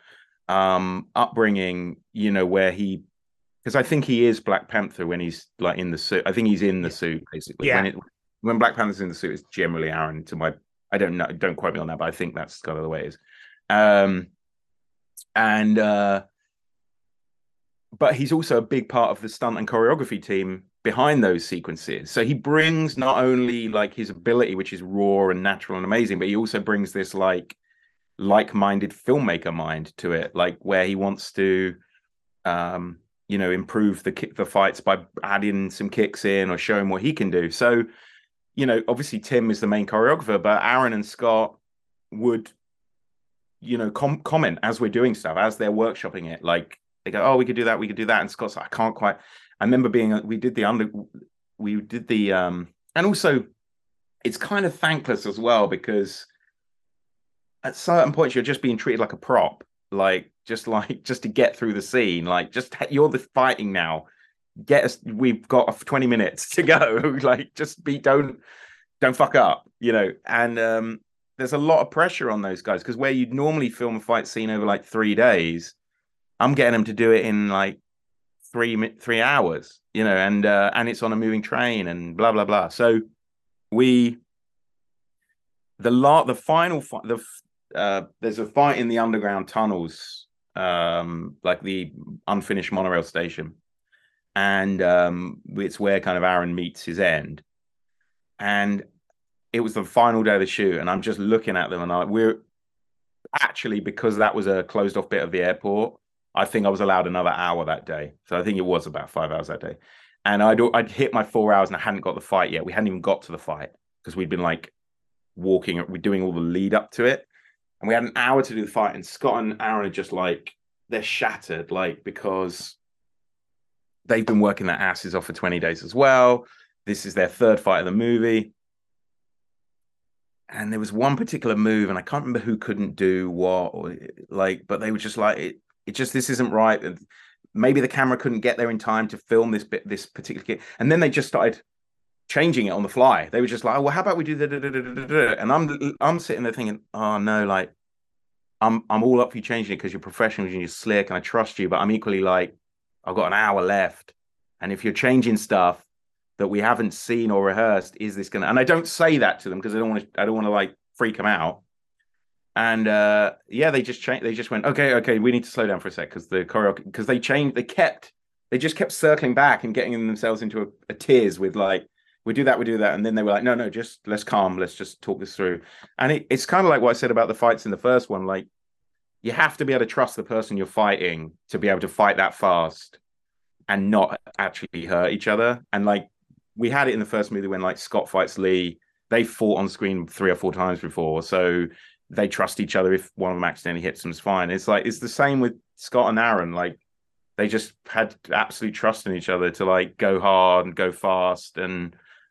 upbringing, you know, where because I think he is Black Panther when he's like in the suit. I think he's in the suit basically. Yeah. When Black Panther's in the suit, it's generally Aaron I don't know, don't quote me on that, but I think that's kind of the way it is. But he's also a big part of the stunt and choreography team behind those sequences. So he brings not only like his ability, which is raw and natural and amazing, but he also brings this like-minded filmmaker mind to it, like where he wants to, you know, improve the fights by adding some kicks in or showing what he can do. So, you know, obviously Tim is the main choreographer, but Aaron and Scott would, you know, comment as we're doing stuff, as they're workshopping it. Like they go, oh, we could do that. And Scott's like, I can't quite. I remember we did the, and also it's kind of thankless as well, because at certain points you're just being treated like a prop, just to get through the scene. Like, you're the fighting now. Get us, we've got 20 minutes to go. Like, just don't fuck up, you know. And there's a lot of pressure on those guys, because where you'd normally film a fight scene over like 3 days, I'm getting them to do it in like 3 hours, you know, and it's on a moving train and blah blah blah. So there's a fight in the underground tunnels, like the unfinished monorail station, and it's where kind of Aaron meets his end. And it was the final day of the shoot, and I'm just looking at them, and we're actually, because that was a closed off bit of the airport, I think I was allowed another hour that day. So I think it was about 5 hours that day. And I'd hit my 4 hours and I hadn't got the fight yet. We hadn't even got to the fight because we'd been like walking, we're doing all the lead up to it, and we had an hour to do the fight, and Scott and Aaron are just like, they're shattered, like, because they've been working their asses off for 20 days as well. This is their third fight of the movie. And there was one particular move, and I can't remember who couldn't do what, or like, but they were just like, it just, this isn't right. And maybe the camera couldn't get there in time to film this particular kid. And then they just started changing it on the fly. They were just like, oh, well, how about we do the, and I'm sitting there thinking, oh no, like, I'm all up for you changing it because you're professional and you're slick and I trust you, but I'm equally like, I've got an hour left. And if you're changing stuff that we haven't seen or rehearsed, is this gonna, and I don't say that to them because I don't want to like freak them out. And yeah, they just changed, they just went, okay, we need to slow down for a sec because the choreography, because they just kept circling back and getting themselves into a tears with like, we do that. And then they were like, no, just let's calm. Let's just talk this through. And it's kind of like what I said about the fights in the first one. Like, you have to be able to trust the person you're fighting to be able to fight that fast and not actually hurt each other. And like, we had it in the first movie when like Scott fights Lee, they fought on screen 3 or 4 times before. So they trust each other. If one of them accidentally hits them, it's fine. It's like, it's the same with Scott and Aaron. Like, they just had absolute trust in each other to like go hard and go fast. And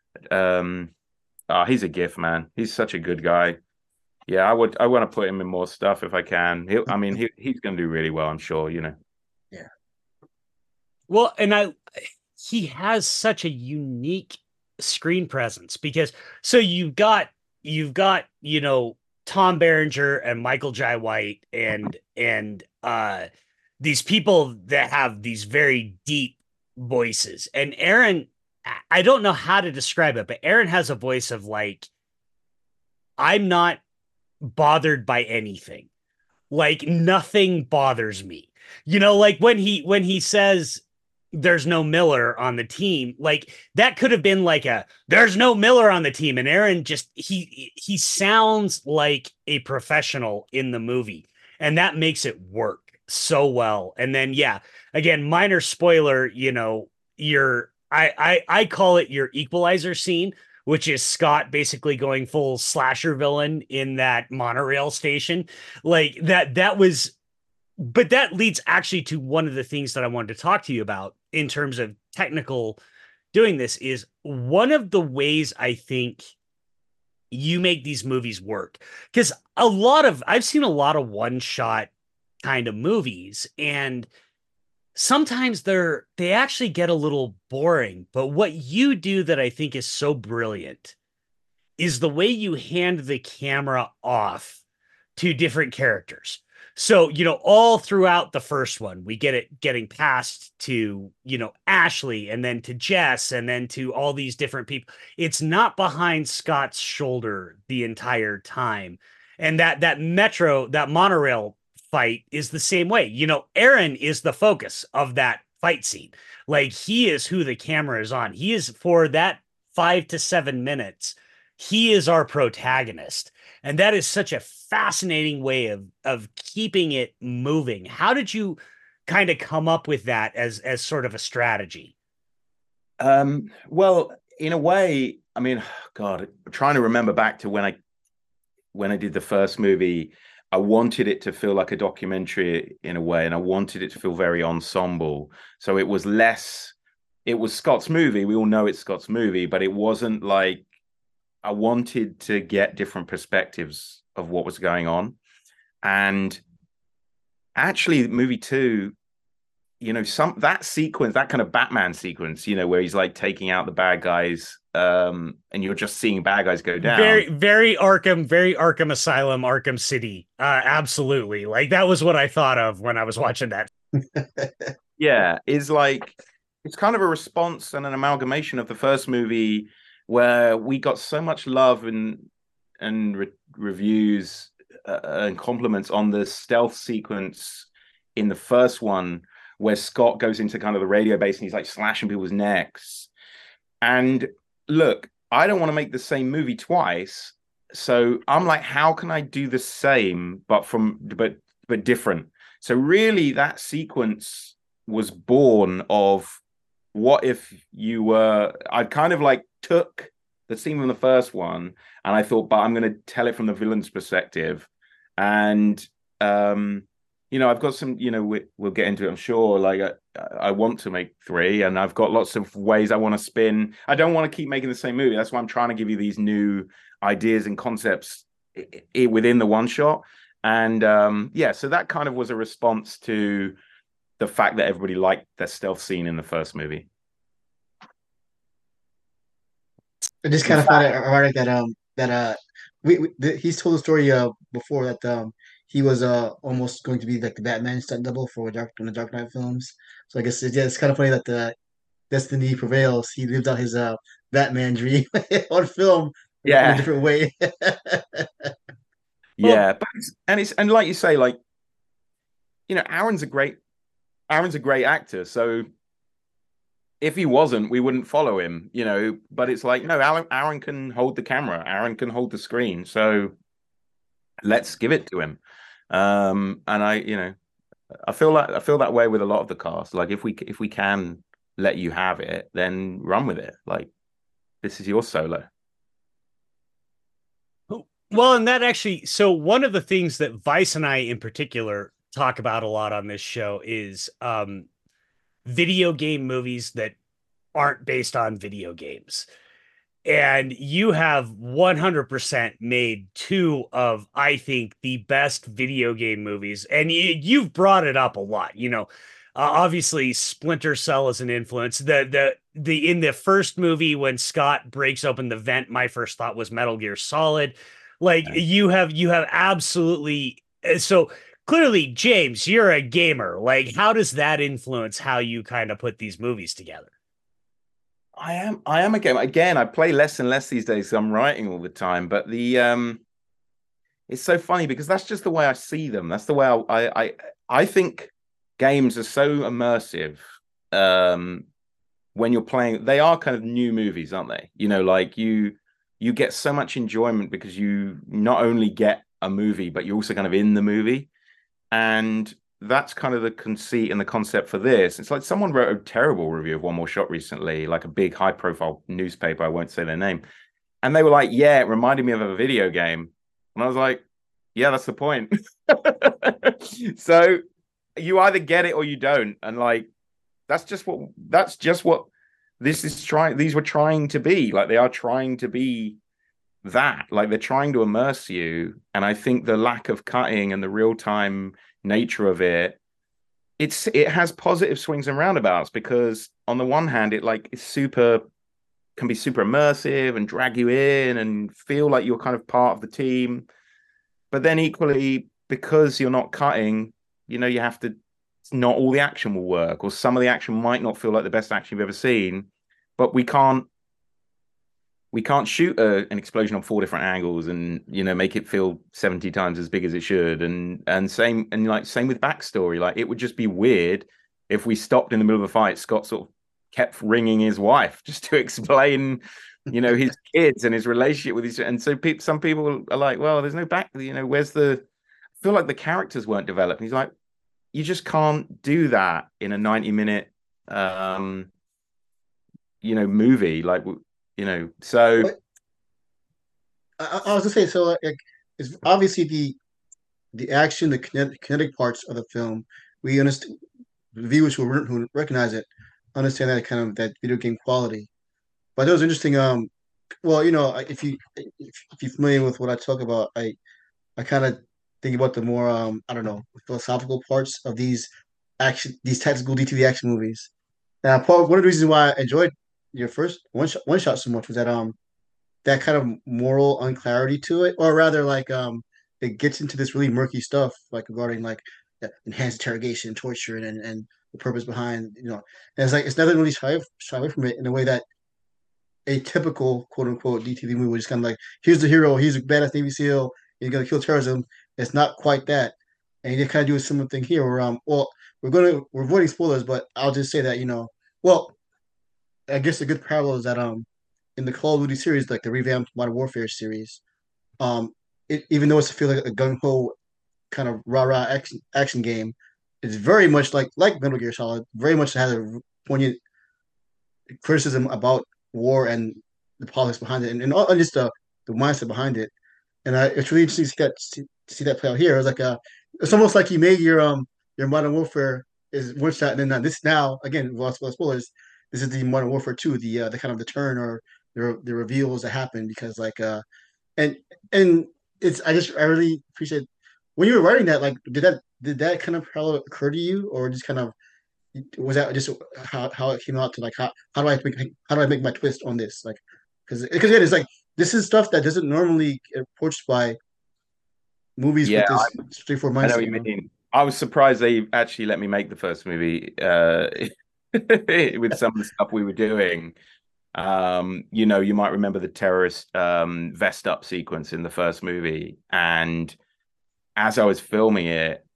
he's a gift, man. He's such a good guy. Yeah, I want to put him in more stuff if I can. He's going to do really well, I'm sure, you know. Yeah. Well, and he has such a unique screen presence because so you've got, you know, Tom Berenger and Michael Jai White and these people that have these very deep voices. And Aaron, I don't know how to describe it, but Aaron has a voice of like, I'm not bothered by anything. Like, nothing bothers me. You know, like when he says there's no Miller on the team, like that could have been like there's no Miller on the team. And Aaron just, he sounds like a professional in the movie, and that makes it work so well. And then, yeah, again, minor spoiler, you know, I call it your equalizer scene, which is Scott basically going full slasher villain in that monorail station. Like that was, but that leads actually to one of the things that I wanted to talk to you about in terms of technical doing this. Is one of the ways I think you make these movies work. Because I've seen a lot of one shot kind of movies, and sometimes they actually get a little boring. But what you do that I think is so brilliant is the way you hand the camera off to different characters. So, you know, all throughout the first one, we get it getting passed to, you know, Ashley, and then to Jess, and then to all these different people. It's not behind Scott's shoulder the entire time. And that monorail fight is the same way. You know, Aaron is the focus of that fight scene. Like, he is who the camera is on. He is, for that 5 to 7 minutes, he is our protagonist. And that is such a fascinating way of keeping it moving. How did you kind of come up with that as sort of a strategy? Well, in a way, I mean, God, I'm trying to remember back to when I did the first movie. I wanted it to feel like a documentary in a way, and I wanted it to feel very ensemble. So it was Scott's movie. We all know it's Scott's movie, but it wasn't like, I wanted to get different perspectives of what was going on. And actually, movie 2, you know, that sequence, that kind of Batman sequence, you know, where he's like taking out the bad guys, and you're just seeing bad guys go down. Very Arkham Asylum, Arkham City. Absolutely. Like, that was what I thought of when I was watching that. Yeah, it's kind of a response and an amalgamation of the first movie, where we got so much love and reviews and compliments on the stealth sequence in the first one, where Scott goes into kind of the radio base and he's like slashing people's necks. And look, I don't want to make the same movie twice, so I'm like, how can I do the same but different? So really, that sequence was born of, what if I kind of like took the scene from the first one, and I thought, but I'm going to tell it from the villain's perspective, and I've got some, we'll get into it, I'm sure. Like I want to make three, and I've got lots of ways I want to spin. I don't want to keep making the same movie. That's why I'm trying to give you these new ideas and concepts within the one shot. And so that kind of was a response to the fact that everybody liked the stealth scene in the first movie. I just kind of find it ironic that he's told the story before that he was almost going to be like the Batman stunt double for the Dark Knight films. So I guess it's kind of funny that the destiny prevails. He lived out his Batman dream on film in a Yeah. different way. Well, Yeah, but and like you say, like, Aaron's a great actor. So if he wasn't, we wouldn't follow him, But it's like, no, Aaron can hold the camera, Aaron can hold the screen. So let's give it to him. And I feel that way with a lot of the cast. Like if we can let you have it, then run with it. Like this is your solo. well, and that actually, so one of the things that Vice and I in particular talk about a lot on this show is video game movies that aren't based on video games. And you have 100% made two of, I think, the best video game movies. And you've brought it up a lot. Obviously, Splinter Cell is an influence. The in the first movie when Scott breaks open the vent, my first thought was Metal Gear Solid. Like you have absolutely so clearly, James, you're a gamer. Like, how does that influence how you kind of put these movies together? I am a gamer. Again, I play less and less these days. So I'm writing all the time, but it's so funny because that's just the way I see them. That's the way I think games are so immersive. When you're playing, they are kind of new movies, aren't they? Like you get so much enjoyment because you not only get a movie, but you're also kind of in the movie. And that's kind of the conceit and the concept for this. It's like someone wrote a terrible review of One More Shot recently, like a big high profile newspaper. I won't say their name. And they were like, yeah, it reminded me of a video game. And I was like, yeah, that's the point. So you either get it or you don't. And like, that's just what these were trying to be. Like they are trying to be that. Like they're trying to immerse you. And I think the lack of cutting and the real-time nature of it has positive swings and roundabouts because on the one hand, it like is can be super immersive and drag you in and feel like you're kind of part of the team. But then equally, because you're not cutting, you have to, not all the action will work, or some of the action might not feel like the best action you've ever seen. But we can't shoot an explosion on 4 different angles and make it feel 70 times as big as it should, and same with backstory. Like it would just be weird if we stopped in the middle of a fight. Scott sort of kept ringing his wife just to explain his kids and his relationship with his, and so some people are like, well, there's no back, where's the, I feel like the characters weren't developed. And he's like, you just can't do that in a 90-minute movie, like so But I was gonna say, so like it's obviously the action, the kinetic parts of the film. We understand, viewers who recognize it understand that kind of that video game quality. But it was interesting. Well, if you're familiar with what I talk about, I kind of think about the more I don't know, philosophical parts of these tactical DTV action movies. Now, Paul, one of the reasons why I enjoyed your first one shot so much was that kind of moral unclarity to it, or rather, like it gets into this really murky stuff, like regarding like enhanced interrogation, torture, and the purpose behind, and it's like it's nothing really shy away from it in a way that a typical quote unquote DTV movie, just kind of like, here's the hero, he's a badass Navy SEAL, he's gonna kill terrorism. It's not quite that, and they kind of do a similar thing here. Where well, we're avoiding spoilers, but I'll just say that well, I guess a good parallel is that in the Call of Duty series, like the revamped Modern Warfare series, um, even though it's feel like a gung ho kind of rah rah action game, it's very much like Metal Gear Solid. Very much has a poignant criticism about war and the politics behind it, and just the mindset behind it. And it's really interesting to see that play out here. It was like it's almost like you made your Modern Warfare is one shot, and then this now again, without spoilers, this is the Modern Warfare 2, the kind of the turn or the reveals that happen because and and it's I really appreciate when you were writing that, like did that kind of parallel occur to you, or just kind of was that just how it came out to like how do I make my twist on this, like because again it's like this is stuff that doesn't normally get approached by movies Yeah, with this straightforward I know mindset, what you you know. mean. I was surprised they actually let me make the first movie with some of the stuff we were doing. You might remember the terrorist vest up sequence in the first movie. And as I was filming it,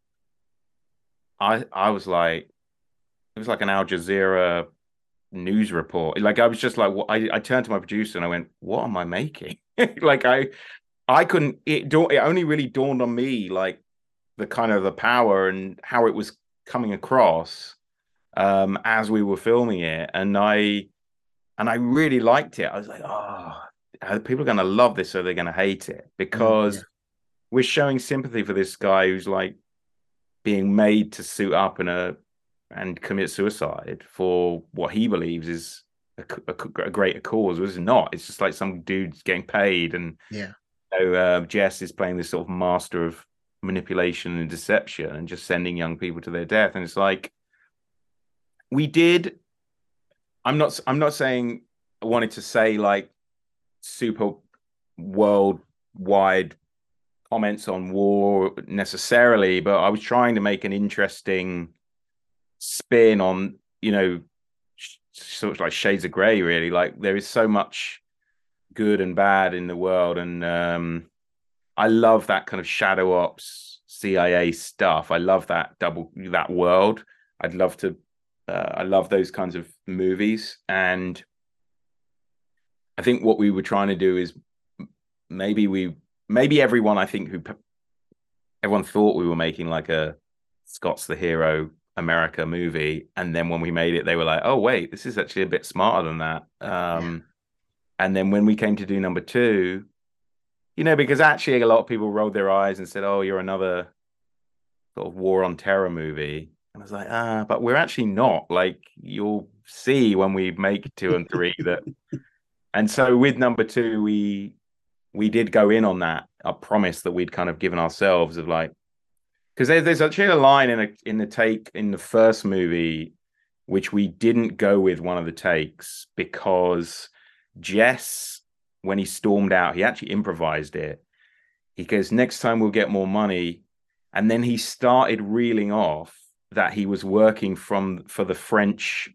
I was like, it was like an Al Jazeera news report. Like I was just like, I turned to my producer and I went, "What am I making?" Like I couldn't. It only really dawned on me like the kind of the power and how it was coming across as we were filming it, and I really liked it. I was like, oh, people are going to love this, so they're going to hate it Yeah. because we're showing sympathy for this guy who's like being made to suit up and commit suicide for what he believes is a greater cause. It's not. It's just like some dude's getting paid, and Yeah. Jess is playing this sort of master of manipulation and deception, and just sending young people to their death. And it's like we did. I'm not saying I wanted to say like super worldwide comments on war necessarily, but I was trying to make an interesting spin on, sort of like shades of gray, really. Like there is so much good and bad in the world, and I love that kind of shadow ops CIA stuff. I love that world. I'd love to. I love those kinds of movies, and I think what we were trying to do is maybe everyone I think who everyone thought we were making like a Scott's the Hero America movie, and then when we made it, they were like, "Oh wait, this is actually a bit smarter than that." Yeah. And then when we came to do number two, because actually a lot of people rolled their eyes and said, "Oh, you're another sort of war on terror movie." And I was like, but we're actually not. Like you'll see when we make two and three that. And so with number two, we did go in on that. I promise that we'd kind of given ourselves of like, because there's actually a line in the take in the first movie which we didn't go with one of the takes because Jess, when he stormed out, he actually improvised it. He goes, "Next time we'll get more money," and then he started reeling off that he was working for the French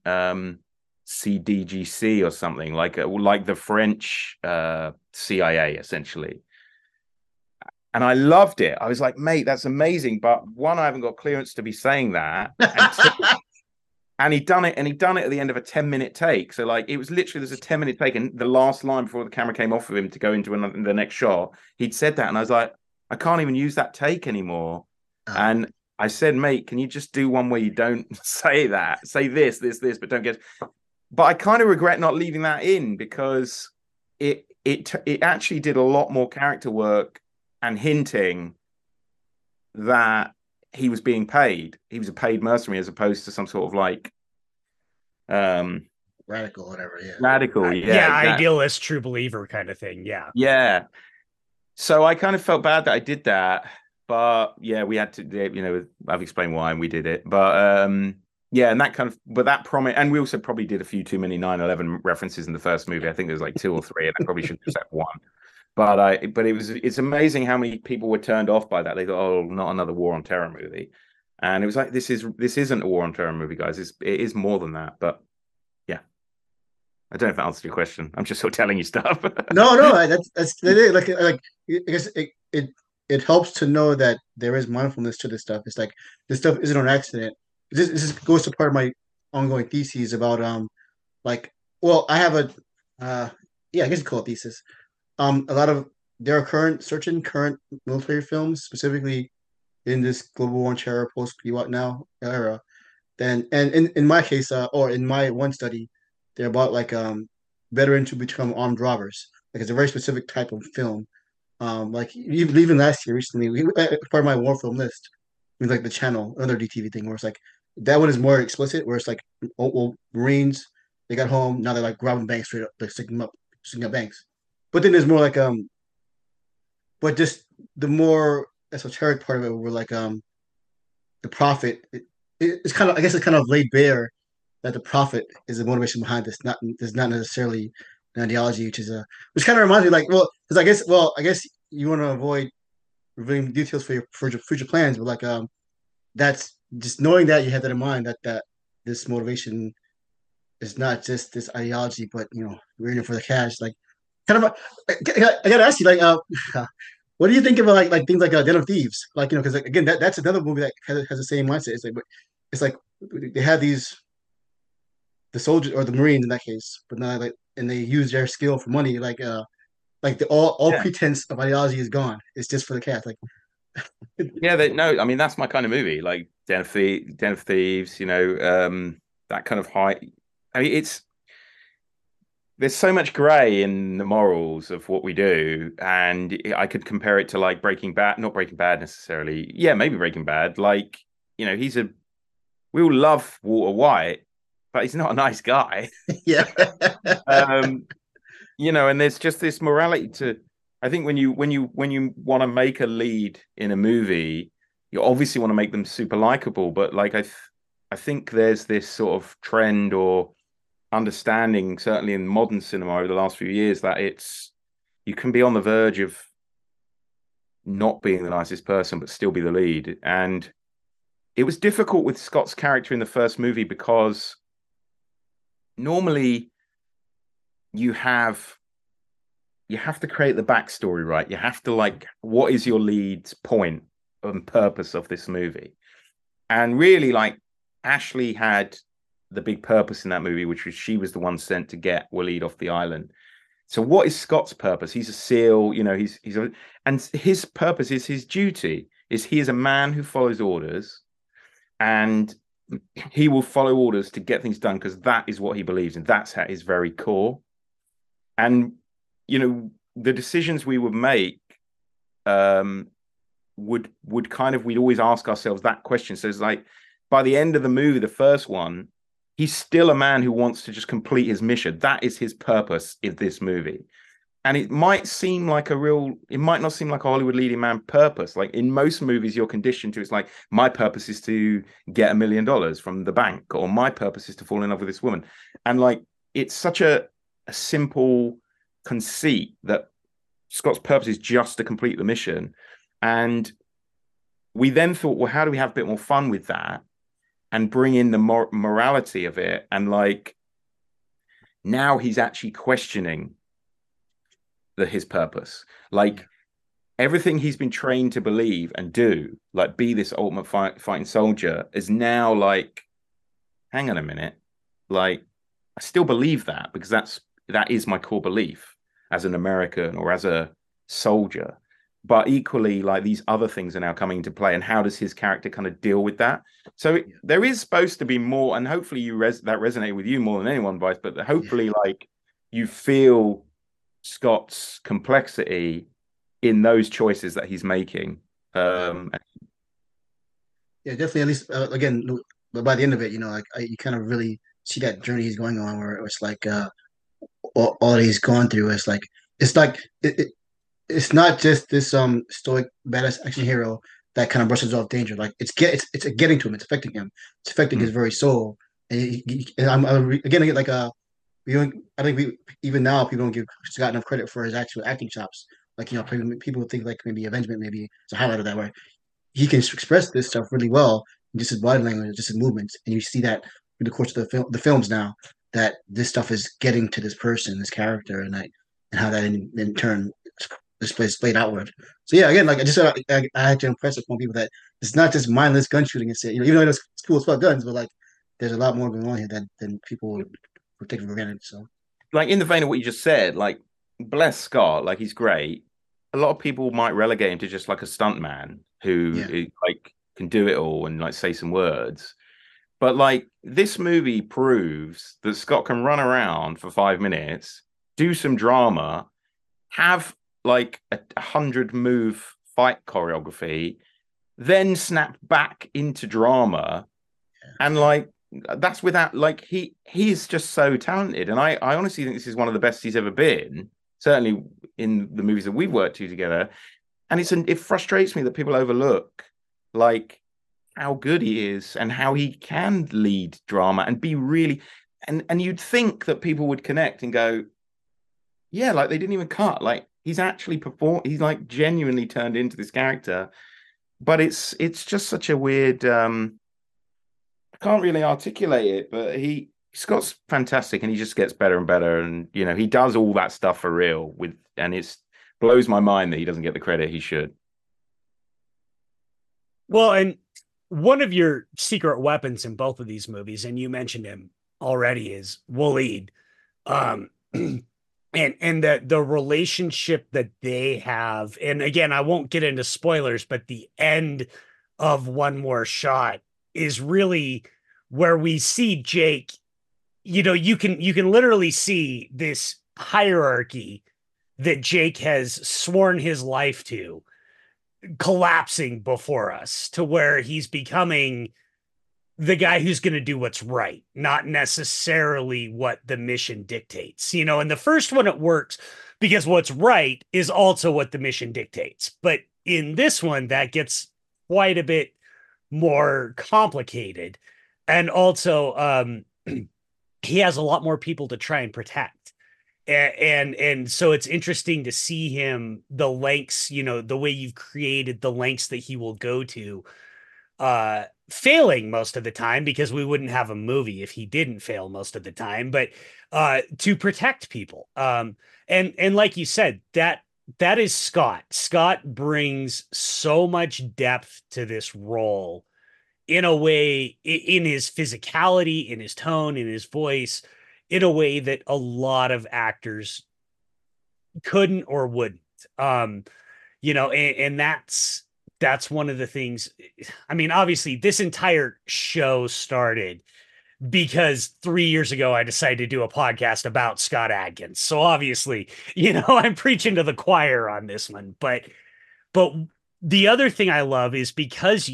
CDGC or something like the French CIA essentially. And I loved it. I was like, "Mate, that's amazing." But one, I haven't got clearance to be saying that. And two, and he'd done it at the end of a 10-minute take. So like it was literally, there's a 10-minute take, and the last line before the camera came off of him to go into the next shot, he'd said that. And I was like, I can't even use that take anymore. Oh. And I said, "Mate, can you just do one where you don't say that? Say this, but don't get." But I kind of regret not leaving that in because it actually did a lot more character work and hinting that he was being paid. He was a paid mercenary as opposed to some sort of like Radical, whatever. Yeah. radical. Yeah, Yeah, exactly. idealist, true believer kind of thing. Yeah. Yeah. So I kind of felt bad that I did that, but yeah, we had to. I've explained why and we did it, but yeah, and that kind of, but that promise, and we also probably did a few too many 9/11 references in the first movie. I think there's like two or three, and I probably should have said one. But it's amazing how many people were turned off by that. They thought, "Oh, not another war on terror movie," and it was like, this isn't a war on terror movie, guys. It is more than that. But yeah, I don't know if that answered your question. I'm just sort of telling you stuff. No, no, that's that is, like I guess it helps to know that there is mindfulness to this stuff. It's like this stuff isn't an accident. This goes to part of my ongoing theses about like well I have a uh yeah I guess you call it thesis. A lot of there are certain current military films specifically in this global war on terror post what now era. Then and in my case or in my one study they're about like veterans who become armed robbers. Like it's a very specific type of film. Like even last year, recently, part of my war film list, we like the channel, another DTV thing, where it's like that one is more explicit, where it's like, oh, well, Marines, they got home, now they're like robbing banks straight up, like sticking up banks. But then there's more like but just the more esoteric part of it, where like the profit, it's kind of, I guess it's kind of laid bare that the profit is the motivation behind this, not is not necessarily an ideology, which kind of reminds me, like, well, because I guess you want to avoid revealing details for your future plans, but like that's just knowing that you have that in mind, that this motivation is not just this ideology, but we're in it for the cash. Like, kind of, I gotta ask you, like, what do you think about like things like Den of Thieves? Like, because like, again, that's another movie that has the same mindset. It's like they have the soldiers or the Marines in that case, but not like, and they use their skill for money. Like the all Yeah. pretense of ideology is gone. It's just for the cash. Like, Yeah, no, I mean that's my kind of movie, like Den of Thieves, that kind of high. I mean, there's so much gray in the morals of what we do, and I could compare it to like Breaking Bad, not Breaking Bad necessarily. Yeah, maybe Breaking Bad. Like, we all love Walter White, but he's not a nice guy. yeah, Um, and there's just this morality to. I think when you want to make a lead in a movie, you obviously want to make them super likable, but like I think there's this sort of trend or understanding, certainly in modern cinema over the last few years, that you can be on the verge of not being the nicest person, but still be the lead. And it was difficult with Scott's character in the first movie because normally you have to create the backstory, right? You have to, like, what is your lead's point and purpose of this movie? And really, like, Ashley had the big purpose in that movie, which was she was the one sent to get Waleed off the island. So what is Scott's purpose? He's a SEAL, and his purpose is his duty. He is a man who follows orders, and he will follow orders to get things done because that is what he believes in. That's at his very core. And the decisions we would make would kind of, we'd always ask ourselves that question. So it's like, by the end of the movie, the first one, he's still a man who wants to just complete his mission. That is his purpose in this movie. And it might not seem like a Hollywood leading man purpose. Like in most movies, you're conditioned to, it's like, my purpose is to get $1 million from the bank, or my purpose is to fall in love with this woman. And like, it's such a simple conceit that Scott's purpose is just to complete the mission. And we then thought, well, how do we have a bit more fun with that and bring in the morality of it? And like, now he's actually questioning his purpose. Like, everything he's been trained to believe and do, like be this ultimate fighting soldier, is now like, hang on a minute, like, I still believe that because that is my core belief as an American or as a soldier. But equally, like, these other things are now coming into play, and how does his character kind of deal with that? So there is supposed to be more, and hopefully that resonated with you more than anyone, Vice. But hopefully, like, you feel Scott's complexity in those choices that he's making. Yeah, definitely. At least again, by the end of it, like you kind of really see that journey he's going on, where it's like all he's gone through. It's like it's not just this stoic badass action hero that kind of brushes off danger. Like it's getting to him. It's affecting him. It's affecting his very soul. And again, like I think we even now people don't give Scott enough credit for his actual acting chops. Like people think like maybe Avengement maybe it's a highlight of that, where he can express this stuff really well, just his body language, just his movements, and you see that through the course of the films now, that this stuff is getting to this person, this character, and how that in turn is played outward. So yeah, again, like I had to impress upon people that it's not just mindless gun shooting. It's even though it's cool as fuck guns, but like there's a lot more going on here than people would take for granted. So, like, in the vein of what you just said, like, bless Scott, like, he's great. A lot of people might relegate him to just like a stunt man who like can do it all and like say some words. But like this movie proves that Scott can run around for 5 minutes, do some drama, have like a 100 move fight choreography, then snap back into drama, and like that's without like he's just so talented, and I honestly think this is one of the best he's ever been, certainly in the movies that we've worked together. And it frustrates me that people overlook like how good he is and how he can lead drama and be really, and you'd think that people would connect and go, yeah, like they didn't even cut, like he's actually performed, he's like genuinely turned into this character. But it's just such a weird I can't really articulate it, but Scott's fantastic, and he just gets better and better, and he does all that stuff for real and it's blows my mind that he doesn't get the credit he should. Well, and one of your secret weapons in both of these movies, and you mentioned him already, is Waleed. Um, and the relationship that they have, and again, I won't get into spoilers, but the end of One More Shot is really where we see Jake. You can literally see this hierarchy that Jake has sworn his life to collapsing before us, to where he's becoming the guy who's going to do what's right, not necessarily what the mission dictates. In the first one, it works because what's right is also what the mission dictates. But in this one, that gets quite a bit more complicated. And also, he has a lot more people to try and protect. And so it's interesting to see him, the lengths, the way you've created the lengths that he will go to, failing most of the time, because we wouldn't have a movie if he didn't fail most of the time, but to protect people. And like you said, that is Scott. Scott brings so much depth to this role, in a way, in his physicality, in his tone, in his voice, in a way that a lot of actors couldn't or wouldn't. And that's one of the things. I mean, obviously, this entire show started because 3 years ago I decided to do a podcast about Scott Adkins. So obviously, I'm preaching to the choir on this one. But the other thing I love is, because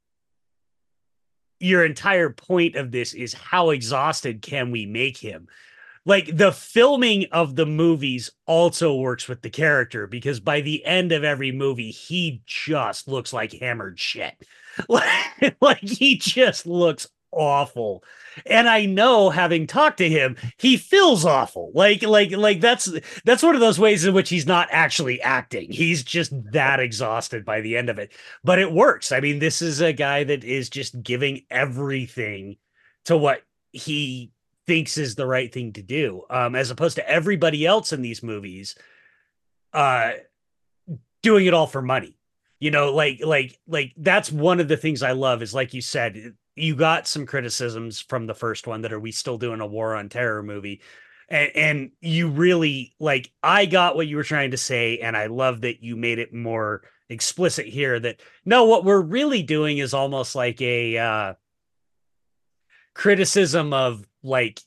your entire point of this is how exhausted can we make him? Like, the filming of the movies also works with the character, because by the end of every movie, he just looks like hammered shit. Like he just looks awful. And I know, having talked to him, he feels awful. Like that's one of those ways in which he's not actually acting. He's just that exhausted by the end of it. But it works. I mean, this is a guy that is just giving everything to what he thinks is the right thing to do, as opposed to everybody else in these movies uh doing it all for money. Like that's one of the things I love, is, like you said, you got some criticisms from the first one that, are we still doing a war on terror movie? And you really, like, I got what you were trying to say, and I love that you made it more explicit here, that no, what we're really doing is almost like a criticism of, like,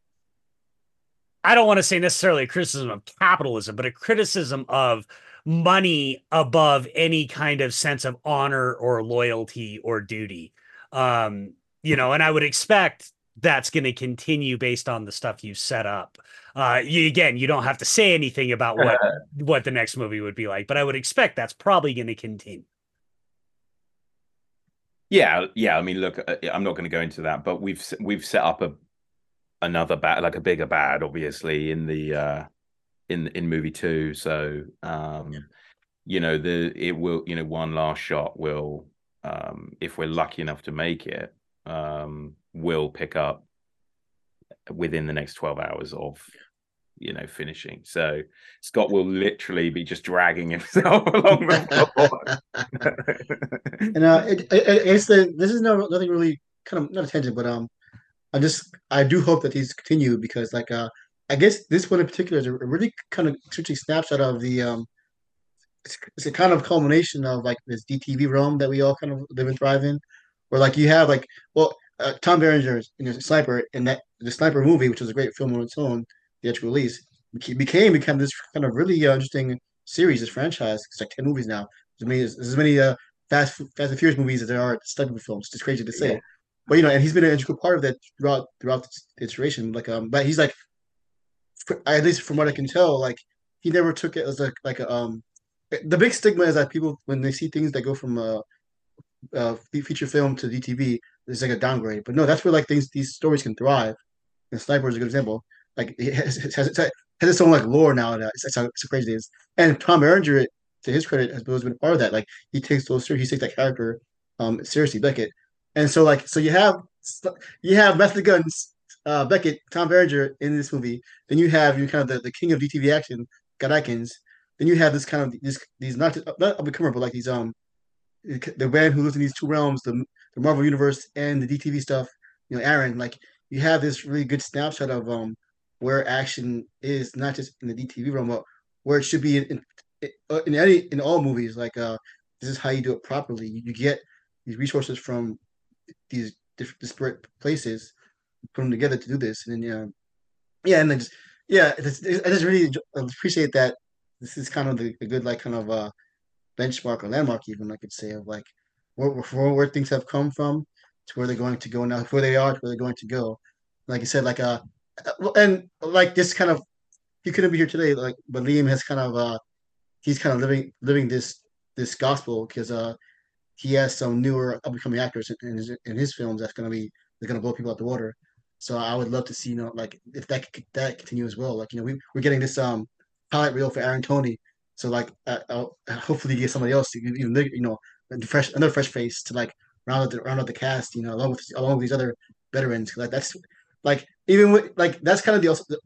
I don't want to say necessarily a criticism of capitalism, but a criticism of money above any kind of sense of honor or loyalty or duty. And I would expect that's going to continue based on the stuff you've set up. You don't have to say anything about what the next movie would be like, but I would expect that's probably going to continue. Yeah, yeah. I mean, look, I'm not going to go into that, but we've set up another bad, like a bigger bad, obviously, in the in movie two. So it will, one last shot will, if we're lucky enough to make it, will pick up within the next 12 hours of finishing. So Scott will literally be just dragging himself along the floor. And this is nothing really, kind of not a tangent, but I do hope that these continue, because like I guess this one in particular is a really kind of interesting snapshot of the it's a kind of culmination of like this DTV realm that we all kind of live and thrive in, where like you have like, well, Tom Berenger, Sniper, in the Sniper movie, which was a great film on its own, theatrical release, became this kind of really interesting series, this franchise. It's like 10 movies now. There's as many Fast and Furious movies as there are Sniper films. It's crazy to Yeah. say, but and he's been an integral part of that throughout the iteration. But he's like, at least from what I can tell, like he never took it as the big stigma is that people when they see things that go from feature film to DTV, it's like a downgrade. But no, that's where like these stories can thrive. And Sniper is a good example. Like it has its own like lore now. It's crazy. And Tom Berenger, to his credit, has always been a part of that. Like he takes those seriously. He takes that character seriously, Beckett. And so you have Method Guns, Beckett, Tom Berenger in this movie. Then you have you kind of the king of DTV action, Scott Adkins. Then you have this kind of these not up and comer, but like these the man who lives in these two realms, the Marvel universe and the DTV stuff, Aaron, like you have this really good snapshot of where action is not just in the DTV realm, but where it should be in all movies. Like this is how you do it properly. You get these resources from these different disparate places, put them together to do this, and then and then I just really appreciate that. This is kind of the good like kind of benchmark or landmark, even I could say, of like where things have come from to where they're going to go now, where they are to where they're going to go. Like I said, and like this kind of he couldn't be here today, like but Liam has kind of he's kind of living this gospel because he has some newer up and coming actors in his films they're gonna blow people out the water. So I would love to see like if that continue as well. Like we're getting this highlight reel for Aaron Tony. So like I'll hopefully get somebody else to another fresh face to like round out the cast. Along with these other veterans. Like that's like even with like that's kind of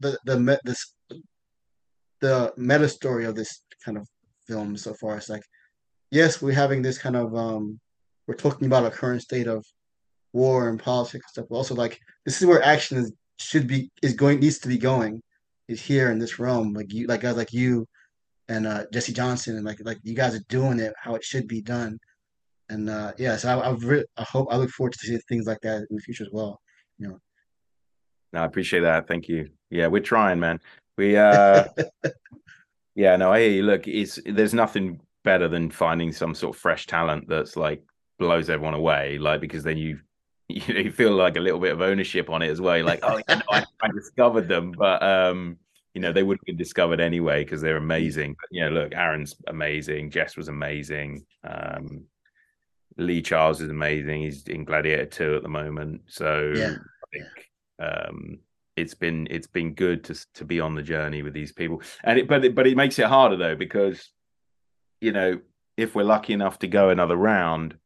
the meta story of this kind of film so far. It's like yes, we're having this kind of we're talking about a current state of war and politics and stuff, but also like this is where action needs to be going is here in this realm. Like you like guys like you and Jesse Johnson and like you guys are doing it how it should be done. And so I look forward to seeing things like that in the future as well. You No, I appreciate that. Thank you. Yeah, we're trying, man. We yeah, no, I hear you. Look, there's nothing better than finding some sort of fresh talent that's like blows everyone away, like because then you feel like a little bit of ownership on it as well. You're like, oh, I discovered them, but they wouldn't have been discovered anyway because they're amazing. But, look, Aaron's amazing. Jess was amazing. Lee Charles is amazing. He's in Gladiator 2 at the moment. So I think it's been good to be on the journey with these people. And but it makes it harder though, because if we're lucky enough to go another round,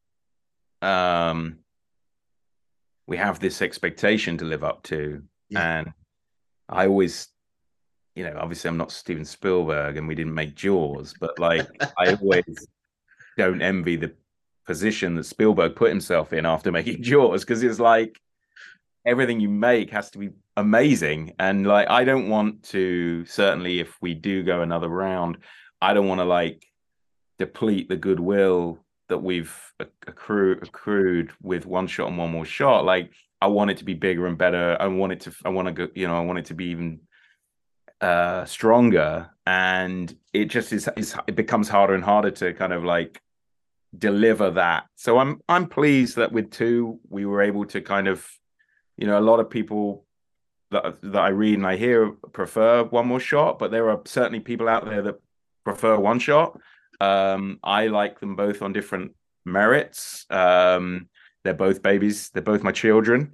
we have this expectation to live up to. And I always, obviously I'm not Steven Spielberg and we didn't make Jaws, but like I always don't envy the position that Spielberg put himself in after making Jaws, because it's like everything you make has to be amazing. And like I don't want to, certainly if we do go another round, I don't want to like deplete the goodwill that we've accrued with One Shot and One More Shot. Like I want it to be bigger and better. I want it to be even stronger. And it just it becomes harder and harder to kind of like deliver that. So I'm pleased that with 2 we were able to kind of, a lot of people that I read and I hear prefer One More Shot, but there are certainly people out there that prefer One Shot. I like them both on different merits. They're both babies. They're both my children.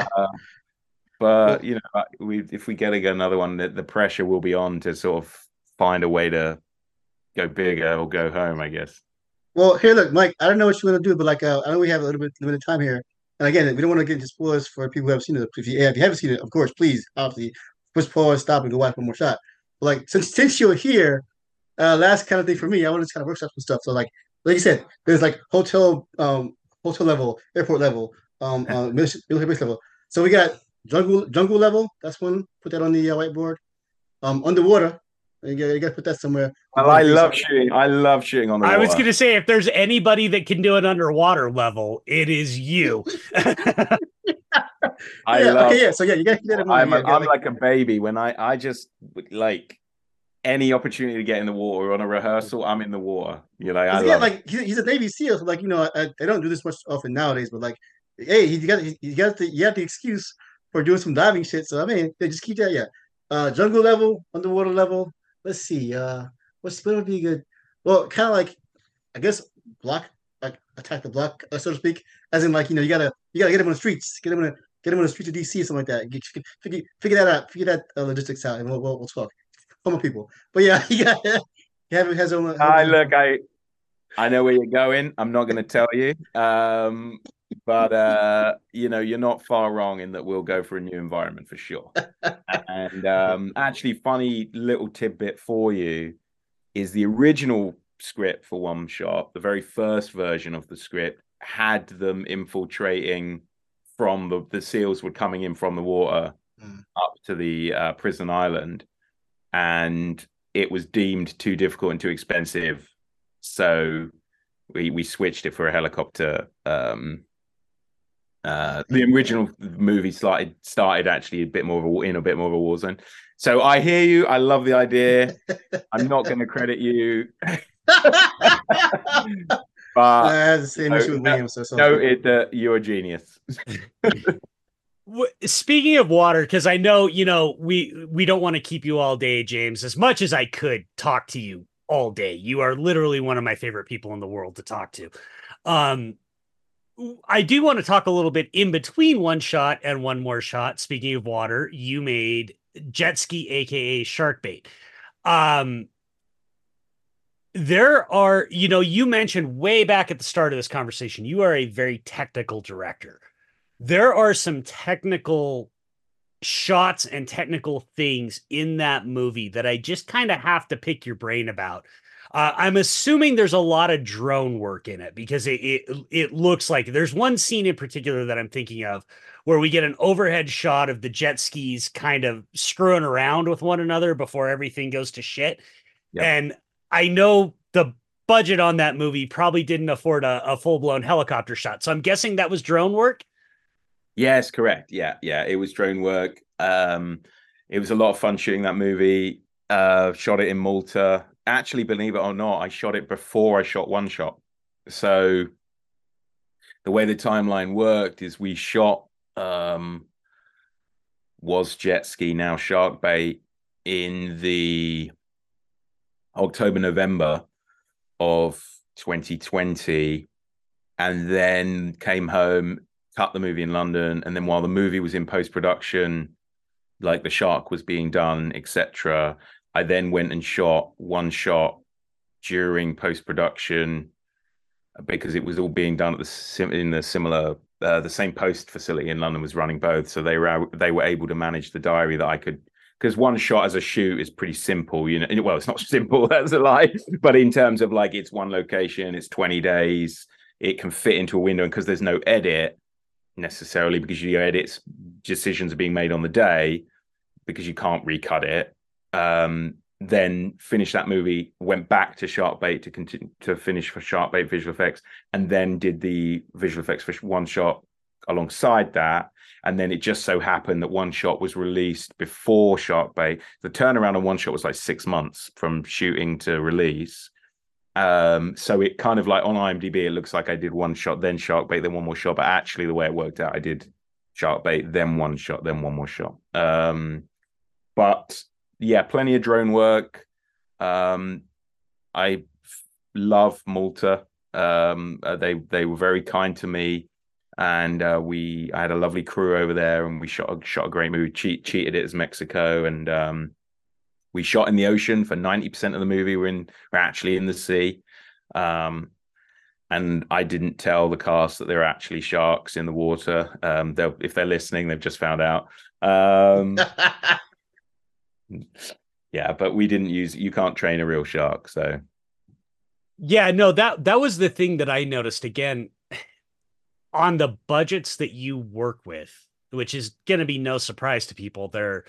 But if we get another one, the pressure will be on to sort of find a way to go bigger or go home, I guess. Well, here, look, Mike. I don't know what you want to do, but like, I know we have a little bit limited time here. And again, we don't want to get into spoilers for people who have seen it. If you haven't seen it, of course, please, obviously, push pause, stop, and go watch One More Shot. But like, since you're here, last kind of thing for me, I want to kind of workshop some stuff. So like you said, there's like hotel level, airport level, military base level. So we got jungle level. That's one. Put that on the whiteboard. Underwater. You got to put that somewhere. Well, I love shooting. I love shooting on the water. I was going to say, if there's anybody that can do an underwater level, it is you. I Yeah. love. Okay. Yeah. So yeah, you gotta keep that in mind. I'm Yeah. I'm like a baby when I just like any opportunity to get in the water on a rehearsal. I'm in the water. You know, I Because again, love it. like he's a Navy SEAL, so like they don't do this much often nowadays. But like, hey, you got the excuse for doing some diving shit. So I mean, they just keep that. Yeah, jungle level, underwater level. Let's see. What would be good? Well, kind of like I guess block, like attack the block, so to speak. As in, like you gotta get him on the streets, get him on the streets of DC or something like that. Figure that out, figure that logistics out, and we'll talk. Former people, but yeah, you got you have has own. I look. I know where you're going. I'm not going to tell you. But you know, you're not far wrong in that we'll go for a new environment for sure. And actually, funny little tidbit for you is the original script for One Shot, the very first version of the script, had them infiltrating from the SEALs were coming in from the water up to the prison island, and it was deemed too difficult and too expensive. So we switched it for a helicopter. The original movie started actually a bit more of a war zone. So I hear you. I love the idea. I'm not going to credit you, but I have the same issue with Williams. So noted that you're a genius. Speaking of water, because I know we don't want to keep you all day, James. As much as I could talk to you all day, you are literally one of my favorite people in the world to talk to. I do want to talk a little bit in between One Shot and One More Shot. Speaking of water, you made Jet Ski, aka Shark Bait. There are, you mentioned way back at the start of this conversation, you are a very technical director. There are some technical shots and technical things in that movie that I just kind of have to pick your brain about. I'm assuming there's a lot of drone work in it because it looks like there's one scene in particular that I'm thinking of where we get an overhead shot of the jet skis kind of screwing around with one another before everything goes to shit. Yep. And I know the budget on that movie probably didn't afford a full-blown helicopter shot. So I'm guessing that was drone work. Yes, correct. Yeah. It was drone work. It was a lot of fun shooting that movie. Shot it in Malta. Actually, believe it or not, I shot it before I shot One Shot. So the way the timeline worked is we shot Was Jet Ski, now Shark Bait, in the October, November of 2020, and then came home, cut the movie in London, and then while the movie was in post-production, like the shark was being done, etc., I then went and shot One Shot during post-production because it was all being done at the same post facility in London was running both, so they were able to manage the diary that I could, because One Shot as a shoot is pretty simple, well, it's not simple, that's a lie, but in terms of like, it's one location, it's 20 days, it can fit into a window, and because there's no edit necessarily, because your edits decisions are being made on the day because you can't recut it, then finished that movie, went back to Shark Bait to continue to finish for Shark Bait visual effects, and then did the visual effects for One Shot alongside that. And then it just so happened that One Shot was released before Shark Bait. The turnaround on One Shot was like 6 months from shooting to release. So it kind of like on IMDb, it looks like I did One Shot, then Shark Bait, then One More Shot. But actually, the way it worked out, I did Shark Bait, then One Shot, then One More Shot. But yeah, plenty of drone work. I love Malta. They were very kind to me, and I had a lovely crew over there, and we shot a great movie. Cheated it as Mexico, and we shot in the ocean for 90% of the movie. We're actually in the sea. And I didn't tell the cast that there are actually sharks in the water. If they're listening, they've just found out. Yeah, but we didn't you can't train a real shark, so. Yeah, no, that was the thing that I noticed again on the budgets that you work with, which is going to be no surprise to people. They're,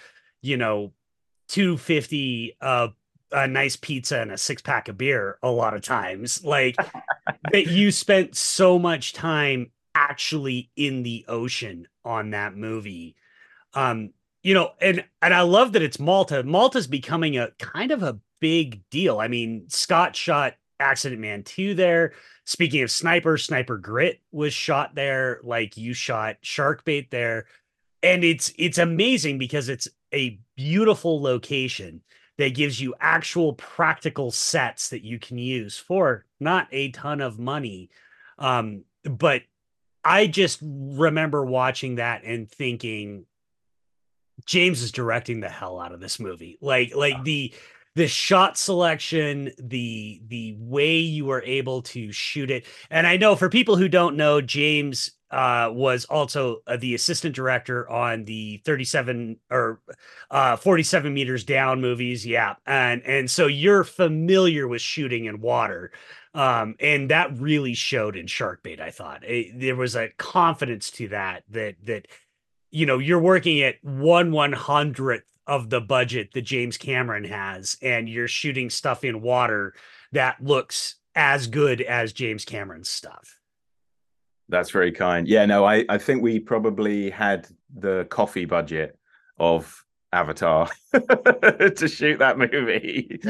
$250 a nice pizza and a 6-pack of beer a lot of times, like that you spent so much time actually in the ocean on that movie. You know, and I love that it's Malta. Malta's becoming a kind of a big deal. I mean, Scott shot Accident Man 2 there. Speaking of Sniper Grit was shot there, like you shot Sharkbait there. And it's amazing because it's a beautiful location that gives you actual practical sets that you can use for not a ton of money. But I just remember watching that and thinking James is directing the hell out of this movie. Like the shot selection, the way you were able to shoot it. And I know for people who don't know, James was also the assistant director on the 37 or 47 meters down movies. Yeah. And so you're familiar with shooting in water. And that really showed in Sharkbait, I thought. There was a confidence to that you know, you're working at 1/100th of the budget that James Cameron has, and you're shooting stuff in water that looks as good as James Cameron's stuff. That's very kind. Yeah, no, I think we probably had the coffee budget of Avatar to shoot that movie.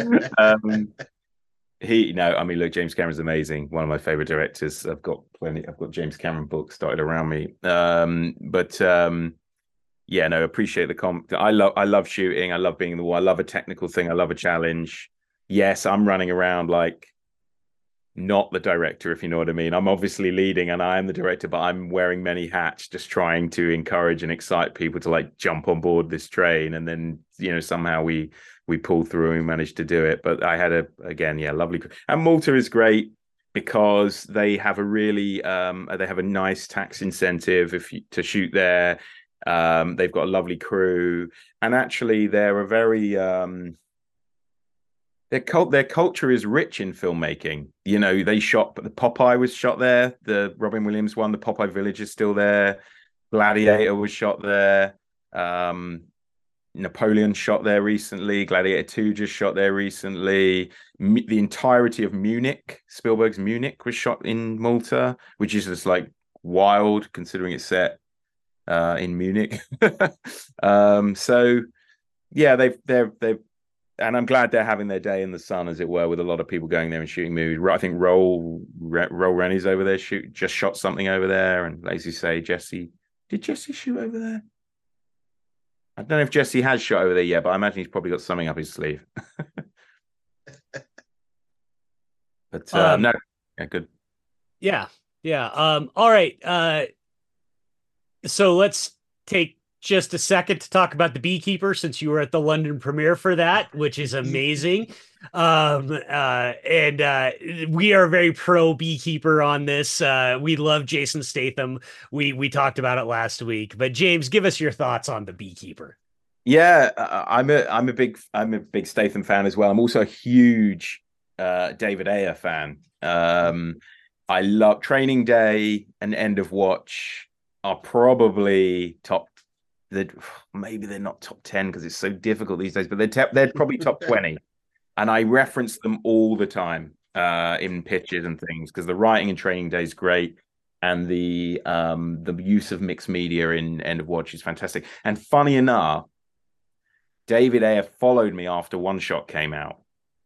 I mean, look, James Cameron's amazing. One of my favorite directors. I've got James Cameron books started around me. Yeah, no, appreciate the comment. I love shooting. I love being in the wall. I love a technical thing. I love a challenge. Yes, I'm running around like not the director, if you know what I mean. I'm obviously leading and I am the director, but I'm wearing many hats, just trying to encourage and excite people to like jump on board this train. And then, you know, somehow we pulled through and managed to do it. But I had lovely. And Malta is great because they have a really they have a nice tax incentive to shoot there. They've got a lovely crew, and actually they're a very their culture is rich in filmmaking. You know, the Popeye was shot there, the Robin Williams one, the Popeye Village is still there. Gladiator was shot there. Napoleon shot there recently. Gladiator 2 just shot there recently. The entirety of Munich, Spielberg's Munich, was shot in Malta, which is just like wild considering it's set in Munich. So yeah, they've and I'm glad they're having their day in the sun, as it were, with a lot of people going there and shooting movies. I think Roll Rennie's over there just shot something over there, and as you say, did Jesse shoot over there? I don't know if Jesse has shot over there yet, but I imagine he's probably got something up his sleeve. But no, yeah, good. Yeah. All right. So let's take just a second to talk about The Beekeeper, since you were at the London premiere for that, which is amazing. And we are very pro Beekeeper on this. We love Jason Statham. We talked about it last week, but James, give us your thoughts on The Beekeeper. Yeah, I'm a big Statham fan as well. I'm also a huge David Ayer fan. I love Training Day and End of Watch are probably maybe they're not top 10 because it's so difficult these days, but they're probably top 20. And I reference them all the time in pitches and things because the writing in Training Day is great. And the use of mixed media in End of Watch is fantastic. And funny enough, David Ayer followed me after One Shot came out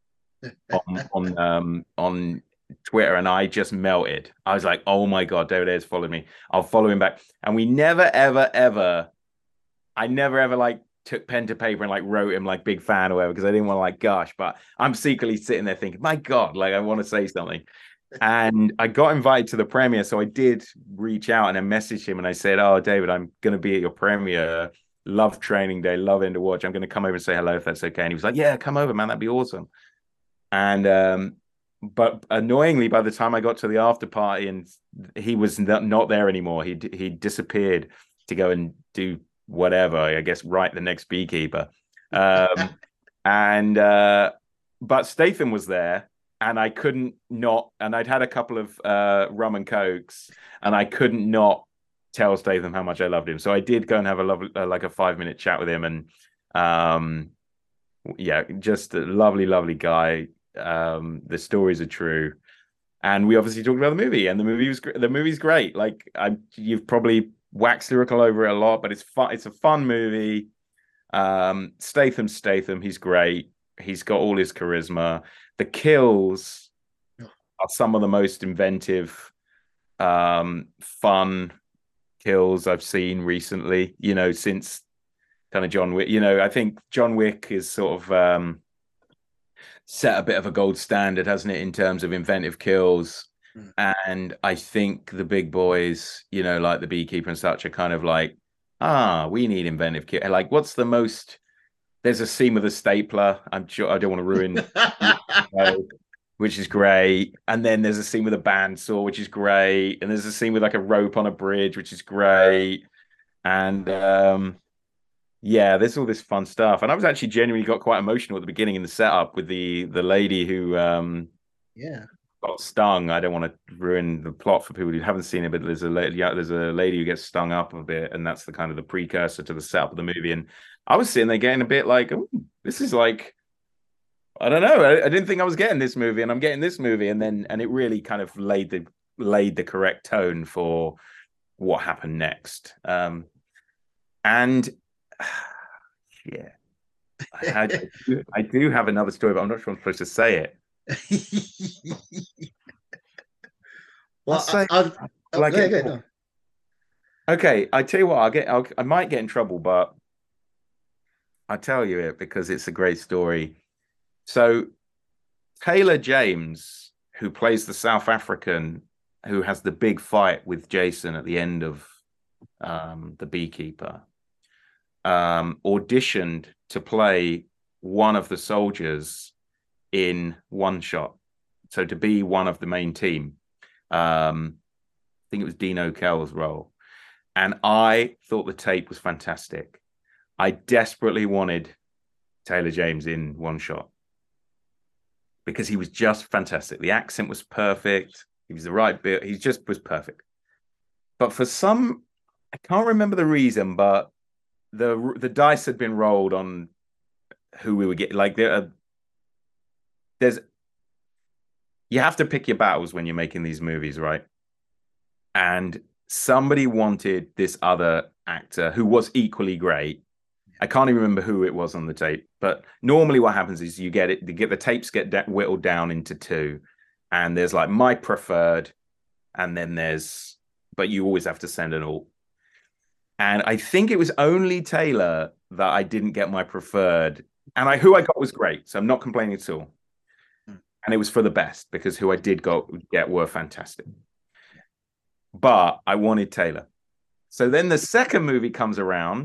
on Twitter, and I just melted. I was like, "Oh my god, David Ayer's followed me. I'll follow him back." And we never, ever, I never ever like took pen to paper and like wrote him like big fan or whatever because I didn't want to like gush. But I'm secretly sitting there thinking, "My god, like I want to say something." And I got invited to the premiere, so I did reach out and I messaged him and I said, "Oh, David, I'm going to be at your premiere. Love Training Day, love End of Watch. I'm going to come over and say hello if that's okay." And he was like, "Yeah, come over, man. That'd be awesome." And but annoyingly, by the time I got to the after party, and he was not there anymore. He disappeared to go and do whatever. I guess write the next Beekeeper. But Statham was there. And I couldn't not, and I'd had a couple of rum and cokes, and I couldn't not tell Statham how much I loved him. So I did go and have a lovely, like a 5-minute chat with him, and yeah, just a lovely, lovely guy. The stories are true, And we obviously talked about the movie, and the movie's great. Like you've probably waxed lyrical over it a lot, but it's fun. It's a fun movie. Statham, he's great. He's got all his charisma. The kills are some of the most inventive, fun kills I've seen recently. You know, since kind of John Wick. You know, I think John Wick is sort of set a bit of a gold standard, hasn't it, in terms of inventive kills. And I think the big boys, you know, like the Beekeeper and such, are kind of like, we need inventive kills. Like, what's the most? There's a scene with a stapler. I'm sure I don't want to ruin, which is great. And then there's a scene with a bandsaw, which is great. And there's a scene with like a rope on a bridge, which is great. And yeah, there's all this fun stuff. And I was actually genuinely got quite emotional at the beginning in the setup with the lady who got stung. I don't want to ruin the plot for people who haven't seen it, but there's a lady who gets stung up a bit, and that's the kind of the precursor to the setup of the movie. And I was sitting there getting a bit like, oh, this is like, I don't know. I didn't think I was getting this movie, and I'm getting this movie, and it really kind of laid the correct tone for what happened next. And yeah, I do have another story, but I'm not sure I'm supposed to say it. Well, okay, I tell you what, I might get in trouble, but I'll tell you it because it's a great story. So Taylor James, who plays the South African who has the big fight with Jason at the end of The Beekeeper, auditioned to play one of the soldiers in One Shot, so to be one of the main team. I think it was Dean O'Kell's role, and I thought the tape was fantastic. I desperately wanted Taylor James in One Shot because he was just fantastic. The accent was perfect. He was the right bit. He just was perfect. But for some, I can't remember the reason, but the dice had been rolled on who we would get. Like there's you have to pick your battles when you're making these movies, right? And somebody wanted this other actor who was equally great. I can't even remember who it was on the tape, but normally what happens is the tapes get whittled down into two, and there's like my preferred, and then but you always have to send an alt. And I think it was only Taylor that I didn't get my preferred, and who I got was great, so I'm not complaining at all. And it was for the best because who I did get were fantastic. But I wanted Taylor. So then the second movie comes around,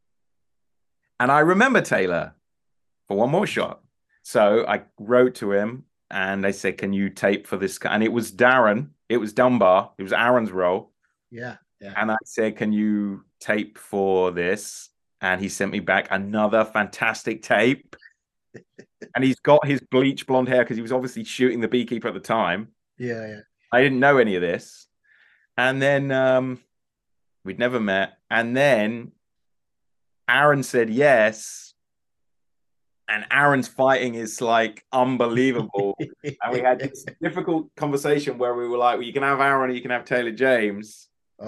and I remember Taylor for One More Shot. So I wrote to him and I said, can you tape for this? And it was Darren. It was Dunbar. It was Aaron's role. Yeah. And I said, can you tape for this? And he sent me back another fantastic tape. And he's got his bleach blonde hair because he was obviously shooting The Beekeeper at the time. Yeah. I didn't know any of this. And then we'd never met. And then Aaron said yes. And Aaron's fighting is like unbelievable. And we had this difficult conversation where we were like, well, you can have Aaron or you can have Taylor James.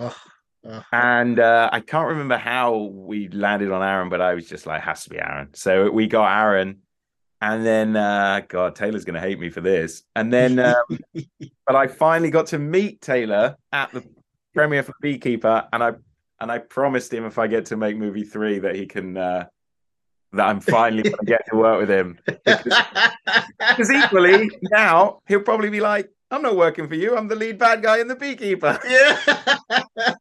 And I can't remember how we landed on Aaron, but I was just like, has to be Aaron. So we got Aaron. And then, God, Taylor's going to hate me for this. And then, but I finally got to meet Taylor at the premiere for Beekeeper. And I promised him if I get to make movie 3 that he can, that I'm finally going to get to work with him. Because equally, now he'll probably be like, I'm not working for you. I'm the lead bad guy in The Beekeeper. Yeah.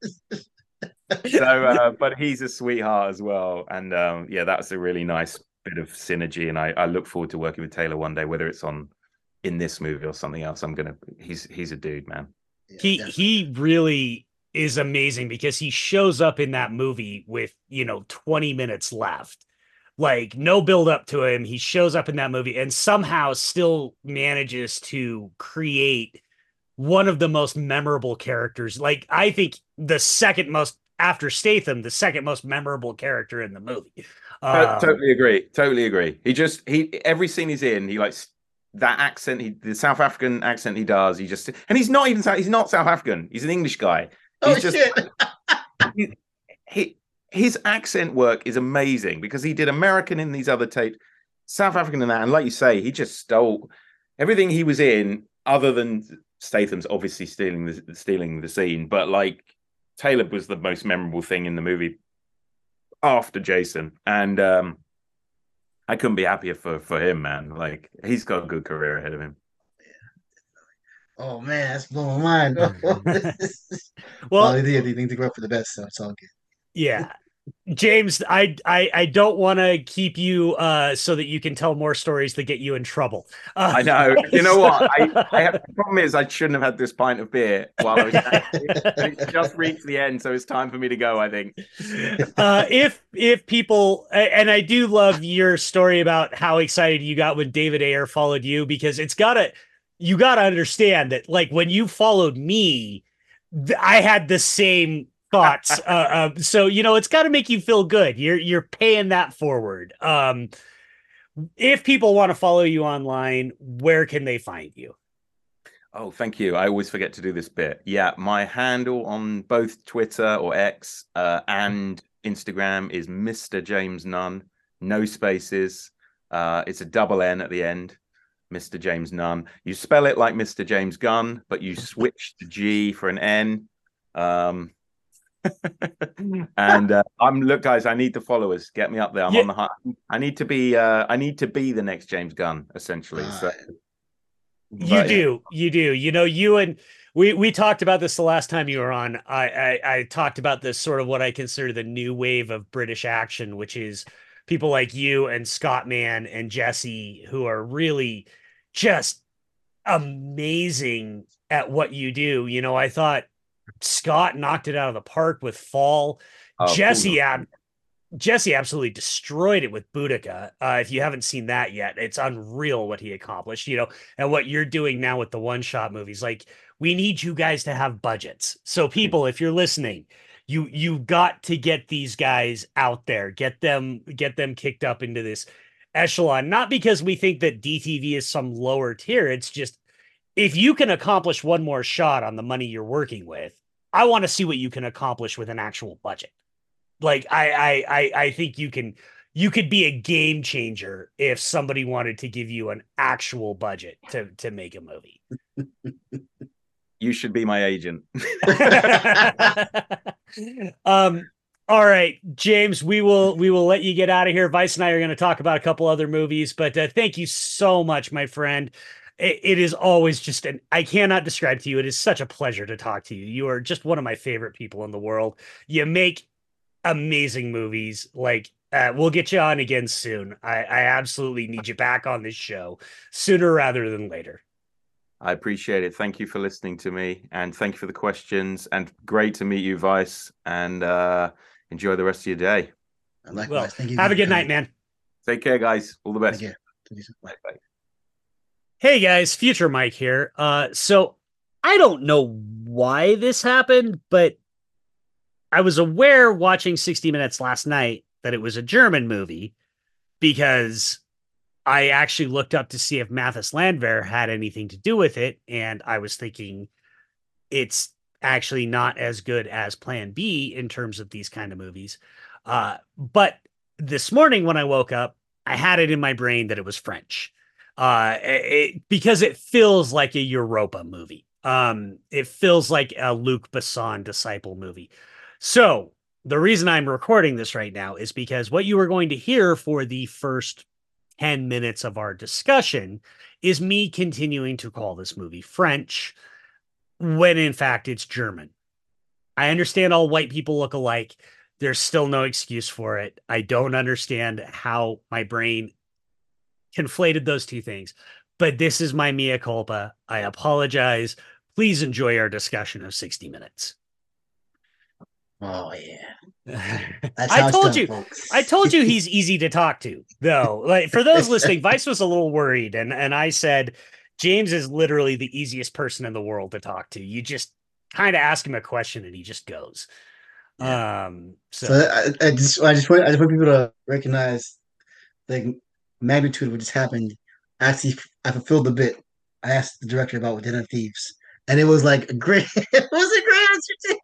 So, but he's a sweetheart as well. And yeah, that's a really nice bit of synergy. And I look forward to working with Taylor one day, whether it's in this movie or something else. He's a dude, man. Yeah, he really is amazing because he shows up in that movie with, 20 minutes left. Like no build up to him. He shows up in that movie and somehow still manages to create one of the most memorable characters. Like I think the second most after Statham, the second most memorable character in the movie. Totally agree. He every scene he's in, he like that accent, the South African accent he does, and he's not South African. He's an English guy. Oh He's just shit! his accent work is amazing because he did American in these other tapes, South African in that, and like you say, he just stole everything he was in, other than Statham's obviously stealing the scene, but like Taylor was the most memorable thing in the movie after Jason, and I couldn't be happier for him, man. Like he's got a good career ahead of him. Oh man, that's blowing my mind. Well, they need to grow up for the best, so it's all good. Yeah. James, I don't want to keep you so that you can tell more stories that get you in trouble. I know. You know what? The problem is I shouldn't have had this pint of beer while I was it just reached the end, so it's time for me to go, I think. If people, and I do love your story about how excited you got when David Ayer followed you, because you gotta understand that, like, when you followed me, I had the same thoughts. So, it's got to make you feel good. You're paying that forward. If people want to follow you online, where can they find you? Oh, thank you. I always forget to do this bit. Yeah, my handle on both Twitter or X and Instagram is Mr. James Nunn, no spaces. It's a double N at the end. Mr. James Nunn. You spell it like Mr. James Gunn, but you switch the G for an N. And look, guys, I need the followers. Get me up there. I'm on the hunt. I need to be the next James Gunn, essentially. So you do. You and we talked about this the last time you were on. I talked about this sort of what I consider the new wave of British action, which is people like you and Scott Mann and Jesse, who are really just amazing at what you do. I thought Scott knocked it out of the park with Fall. Jesse absolutely destroyed it with Boudica. If you haven't seen that yet, it's unreal what he accomplished, and what you're doing now with the one-shot movies. Like, we need you guys to have budgets. So people, if you're listening, you got to get these guys out there, get them kicked up into this echelon, not because we think that DTV is some lower tier. It's just, if you can accomplish one more shot on the money you're working with, I want to see what you can accomplish with an actual budget. Like, I think you could be a game changer if somebody wanted to give you an actual budget to make a movie. You should be my agent. All right, James, we will let you get out of here. Vice and I are going to talk about a couple other movies, but thank you so much, my friend. It is always just I cannot describe to you. It is such a pleasure to talk to you. You are just one of my favorite people in the world. You make amazing movies. Like, we'll get you on again soon. I absolutely need you back on this show sooner rather than later. I appreciate it. Thank you for listening to me, and thank you for the questions, and great to meet you, Vice, and enjoy the rest of your day. Likewise. Well, thank you. Have a good night, man. Take care, guys. All the best. Take care. Bye. Hey guys, Future Mike here. So I don't know why this happened, but I was aware watching 60 Minutes last night that it was a German movie, because I actually looked up to see if Mathis Landwehr had anything to do with it, and I was thinking it's actually not as good as Plan B in terms of these kind of movies. But this morning when I woke up, I had it in my brain that it was French. Because it feels like a Europa movie. It feels like a Luc Besson disciple movie. So the reason I'm recording this right now is because what you are going to hear for the first 10 minutes of our discussion is me continuing to call this movie French when in fact it's German. I understand all white people look alike. There's still no excuse for it. I don't understand how my brain conflated those two things, but this is my mea culpa. I apologize. Please enjoy our discussion of 60 Minutes. Oh yeah. I told you he's easy to talk to, though. Like, for those listening, Vice was a little worried, and I said James is literally the easiest person in the world to talk to. You just kind of ask him a question and he just goes. Yeah. So I just want people to recognize the magnitude of what just happened actually I fulfilled the bit. I asked the director about Den of Thieves, and it was like a great. It was a great answer.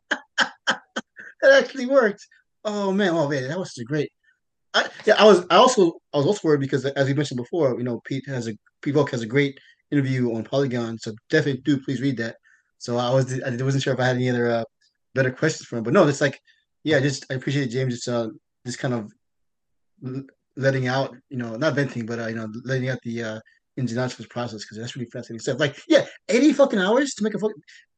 It actually worked. Oh man, that was a great. Yeah, I was also worried because as we mentioned before, Pete Volk has a great interview on Polygon, so definitely do please read that. So I wasn't sure if I had any other better questions for him, but no, it's like yeah, just I appreciate James just kind of letting out, not venting, but letting out the ins and outs of his process because that's really fascinating stuff. Like, yeah, 80 fucking hours to make a fucking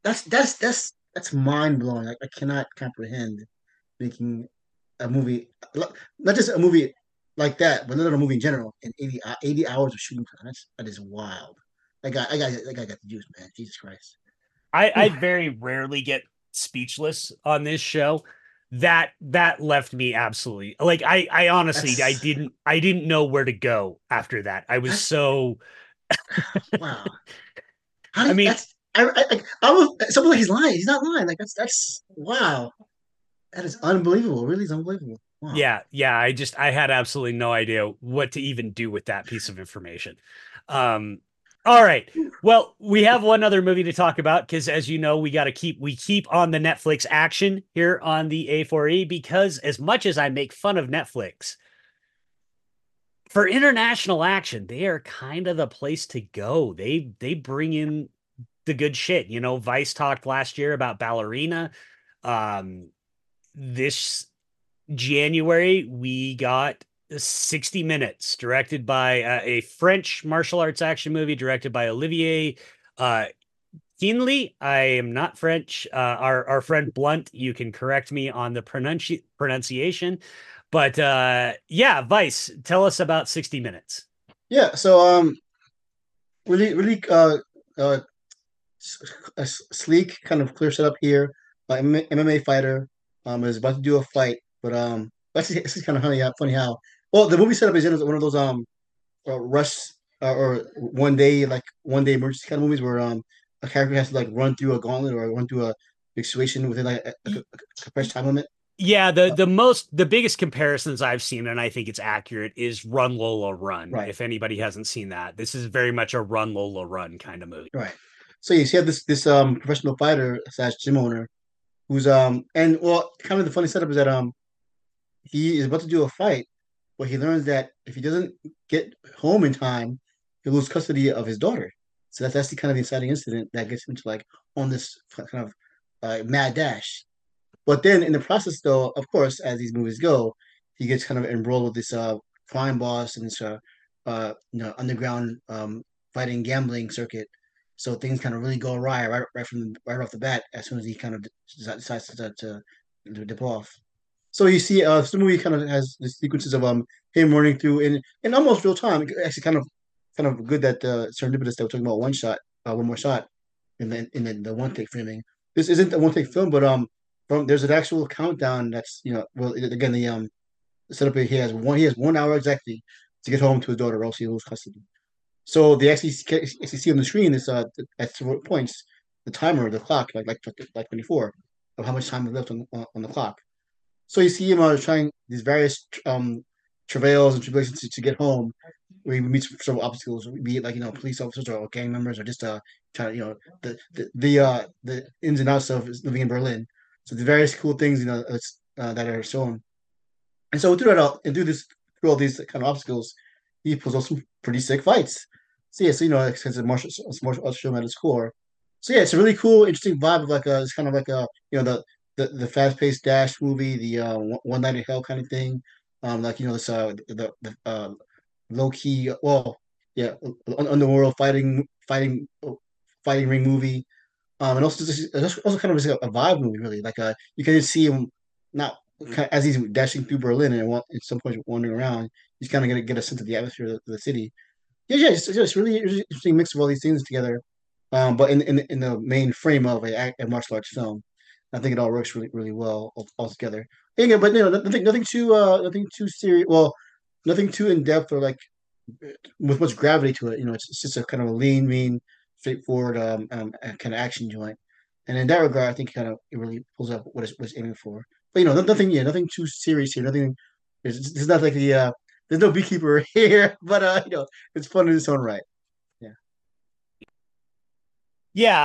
that's mind blowing. I cannot comprehend making a movie, not just a movie like that, but another movie in general, in 80 hours of shooting time. That is wild. That guy got the juice, man. Jesus Christ. I Whew. very rarely get speechless on this show. That left me absolutely like I honestly That's I didn't know where to go after that. I was that's so wow. How do I you, mean, that's I was something like he's lying. He's not lying. Like that's wow. That is unbelievable. It really is unbelievable. Wow. yeah, I had absolutely no idea what to even do with that piece of information. Um all right. Well, we have one other movie to talk about because as you know, we keep on the Netflix action here on the A4E because as much as I make fun of Netflix, for international action, they are kind of the place to go. They bring in the good shit. You know, Vice talked last year about Ballerina. Um, this January, we got 60 Minutes, directed by a French martial arts action movie directed by Olivier uh, Kinley. I am not French. Our friend Blunt, you can correct me on the pronunciation. But yeah, Vice, tell us about 60 Minutes. Yeah. So really uh a sleek kind of clear setup here. MMA fighter is about to do a fight, but actually this is kind of funny how well the movie setup is in one of those rush or one day emergency kind of movies where a character has to like run through a gauntlet or run through a big situation within like a compressed time limit. Yeah, Uh, the biggest comparisons I've seen, and I think it's accurate, is Run Lola Run. right, If anybody hasn't seen that, this is very much a Run Lola Run kind of movie. right. So you have this professional fighter slash gym owner who's and well kind of the funny setup is that he is about to do a fight, but he learns that if he doesn't get home in time, he'll lose custody of his daughter. So that's the kind of the exciting incident that gets him to like on this kind of mad dash. But then in the process, though, of course, as these movies go, he gets kind of enrolled with this crime boss and this underground fighting gambling circuit. So things kind of really go awry right off the bat as soon as he kind of decides to dip off. So you see, the movie kind of has the sequences of him running through in almost real time. Actually, kind of good that serendipitous that we're talking about one more shot in the one take framing. This isn't a one take film, but from there's an actual countdown that's well again the setup he has 1 hour exactly to get home to his daughter, or else he loses custody. So they actually see on the screen this at several points the timer, the clock, like 24 of how much time is left on the clock. So you see him trying these various travails and tribulations to get home, where he meets several obstacles, be it like police officers or gang members or just trying to the ins and outs of living in Berlin. So the various cool things that are shown, and so through all these kind of obstacles, he pulls off some pretty sick fights. So yeah, so it's a martial arts film at its core. So yeah, it's a really cool, interesting vibe of like it's kind of like a the fast paced dash movie, the one night in hell kind of thing. Like this the low key, well, yeah, underworld fighting ring movie. And also it's also kind of just a vibe movie, really. Like you can just see him not as he's dashing through Berlin and at some point wandering around. He's kind of gonna get a sense of the atmosphere of the city. Yeah, it's just really interesting mix of all these things together. But in the main frame of a martial arts film, I think it all works really well all together. Yeah, but nothing too serious. Well, nothing too in depth or like with much gravity to it. It's just a kind of a lean, mean, straightforward kind of action joint. And in that regard, I think it really pulls up what it's aiming for. But nothing too serious here. Nothing. It's not like the there's no beekeeper here, but it's fun in its own right. Yeah. Yeah,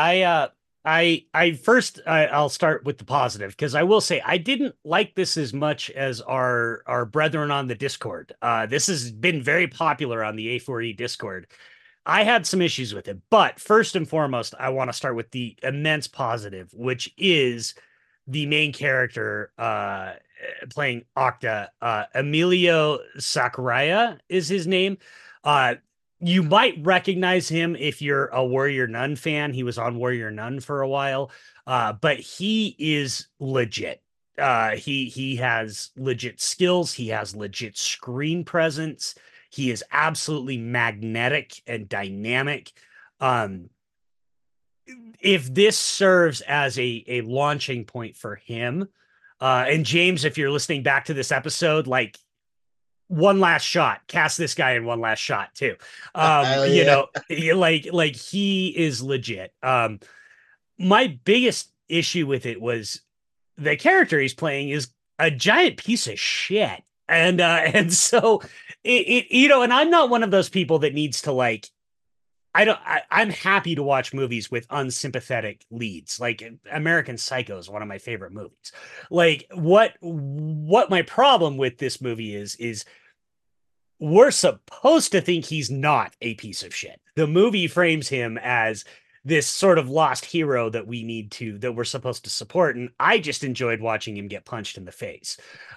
I'll start with the positive because I will say I didn't like this as much as our brethren on the Discord. This has been very popular on the A4E Discord. I had some issues with it, but first and foremost, I want to start with the immense positive, which is the main character playing Octa, Emilio Sakuraya is his name. Uh, you might recognize him if you're a Warrior Nun fan. He was on Warrior Nun for a while, but he is legit. He has legit skills. He has legit screen presence. He is absolutely magnetic and dynamic. Um, if this serves as a launching point for him, and James, if you're listening back to this episode, like one last shot, cast this guy in one last shot too. You Yeah. know, like he is legit. My biggest issue with it was the character he's playing is a giant piece of shit. And so and I'm not one of those people that needs to like I'm happy to watch movies with unsympathetic leads. Like American Psycho is one of my favorite movies. Like what my problem with this movie is we're supposed to think he's not a piece of shit. The movie frames him as this sort of lost hero that we're supposed to support, and I just enjoyed watching him get punched in the face.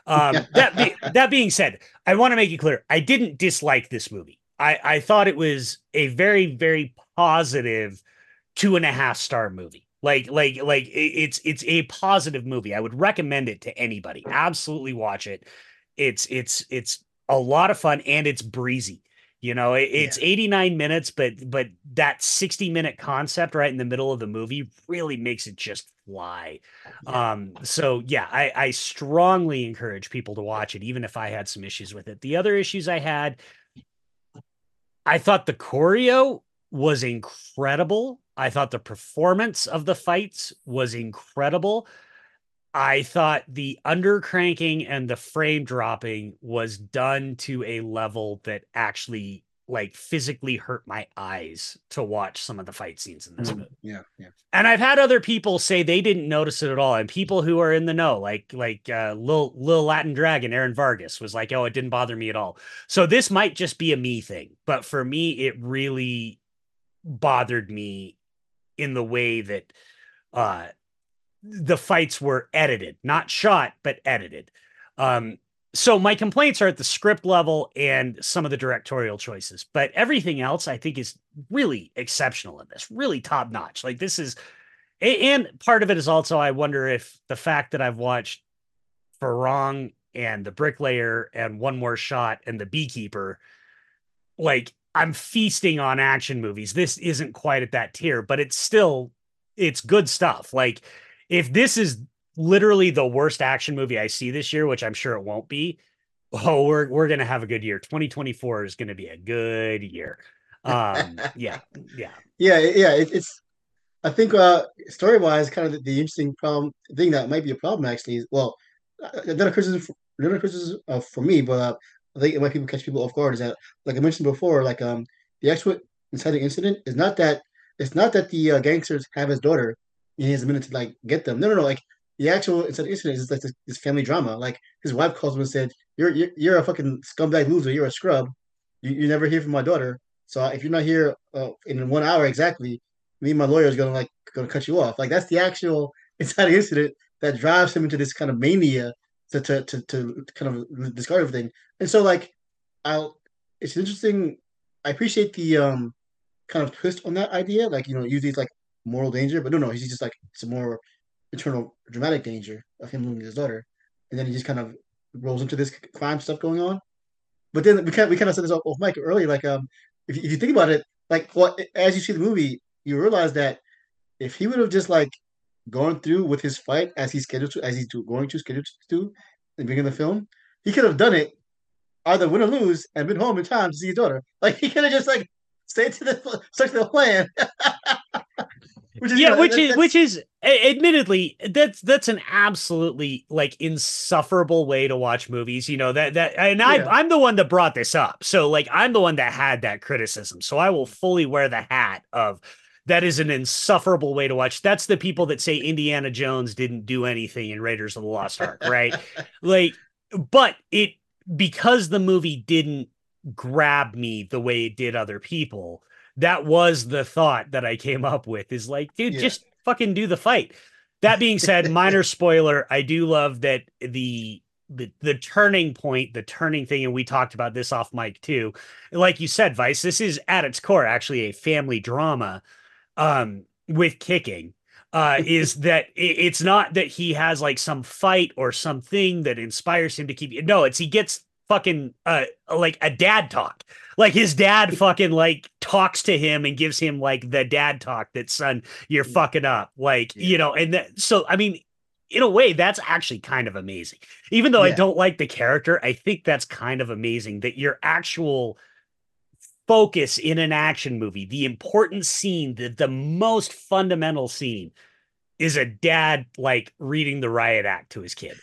That being said, I want to make it clear I didn't dislike this movie. I thought it was a very, very positive 2.5 star movie. It's a positive movie. I would recommend it to anybody. Absolutely watch it. It's a lot of fun and it's breezy. It's 89 minutes, but that 60-minute concept right in the middle of the movie really makes it just fly. So yeah, I strongly encourage people to watch it, even if I had some issues with it. The other issues I thought the choreo was incredible. I thought the performance of the fights was incredible. I thought the undercranking and the frame dropping was done to a level that actually like physically hurt my eyes to watch some of the fight scenes in this movie. Yeah. And I've had other people say they didn't notice it at all, and people who are in the know, like Lil Latin Dragon, Aaron Vargas, was like, "Oh, it didn't bother me at all." So this might just be a me thing, but for me, it really bothered me in the way that uh, the fights were edited, not shot, but edited. Um, so my complaints are at the script level and some of the directorial choices, but everything else I think is really exceptional in this, really top notch. Like this is, and part of it is also I wonder if the fact that I've watched Farang and The Bricklayer and One More Shot and The Beekeeper, like I'm feasting on action movies. This isn't quite at that tier, but it's good stuff. Like if this is literally the worst action movie I see this year, which I'm sure it won't be, we're gonna have a good year. 2024 is gonna be a good year. Yeah. It's I think story wise, kind of the interesting problem thing that might be a problem actually is well, not a criticism for me, but I think it might people catch people off guard is that like I mentioned before, like the actual inciting incident is not that it's not that the gangsters have his daughter and he has a minute to like get them. No. Like the actual inciting incident is like this family drama. Like his wife calls him and said, "You're a fucking scumbag loser. You're a scrub. You never hear from my daughter. So if you're not here in 1 hour exactly." Me and my lawyer is gonna cut you off. Like that's the actual inciting incident that drives him into this kind of mania to kind of discard everything. And so like I'll it's interesting. I appreciate the kind of twist on that idea. Like, usually it's like moral danger, but no, he's just like it's a more eternal dramatic danger of him losing his daughter. And then he just kind of rolls into this crime stuff going on. But then we kind of said this off Mike earlier, like if you think about it, like well, as you see the movie, you realize that if he would have just like gone through with his fight as he's scheduled to, as going to scheduled to do in the beginning of the film, he could have done it either win or lose and been home in time to see his daughter. Like he could have just like stayed to the stuck to the plan. which is Yeah, that's, admittedly that's an absolutely like insufferable way to watch movies. And yeah. I'm the one that brought this up. So like I'm the one that had that criticism. So I will fully wear the hat of that is an insufferable way to watch. That's the people that say Indiana Jones didn't do anything in Raiders of the Lost Ark, right? Like, but it because the movie didn't grab me the way it did other people, that was the thought that I came up with is like, dude, Yeah. just fucking do the fight. That being said, minor spoiler, I do love that the turning point, the turning thing, and we talked about this off mic too. Like you said, Vice, this is at its core actually a family drama with kicking. Is that it's not that he has like some fight or something that inspires him to keep. No, it's he gets fucking like a dad talk. Like his dad fucking like talks to him and gives him like the dad talk that son, you're fucking up. Like, Yeah. and so I mean, in a way, that's actually kind of amazing. Even though I Yeah. don't like the character, I think that's kind of amazing that your actual focus in an action movie, the important scene, the most fundamental scene is a dad like reading the riot act to his kid.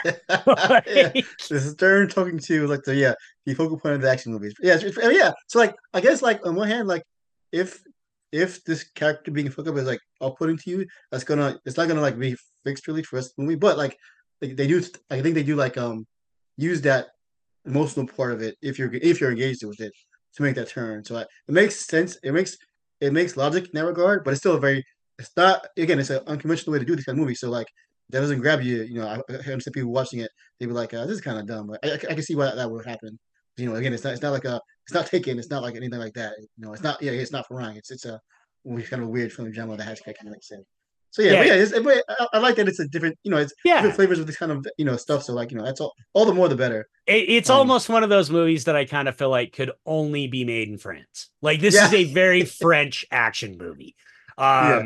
Yeah. Like, This is Stern talking to like the focal point of the action movies. Yeah, yeah. So like I guess like on one hand, like if if this character being fucked up is like off-putting to you, it's not gonna like be fixed really for the rest of the movie. But like they do, I think they do like use that emotional part of it if you're engaged with it to make that turn. So it makes sense. It makes logic in that regard, but it's still a very it's not again it's an unconventional way to do this kind of movie. So like that doesn't grab you. I understand people watching it. They'd be like, "This is kind of dumb." But I can see why that would happen. Again, it's not like it's not Taken. It's not like anything like that. It's not. Yeah, it's not for Ryan. It's a kind of weird film genre that has Taken, like I said. So yeah, but yeah, yeah, but I like that it's a different. It's different yeah. flavors of this kind of stuff. So like that's all the more the better. It's Um, almost one of those movies that I kind of feel like could only be made in France. Like this is yeah, a very French action movie. yeah,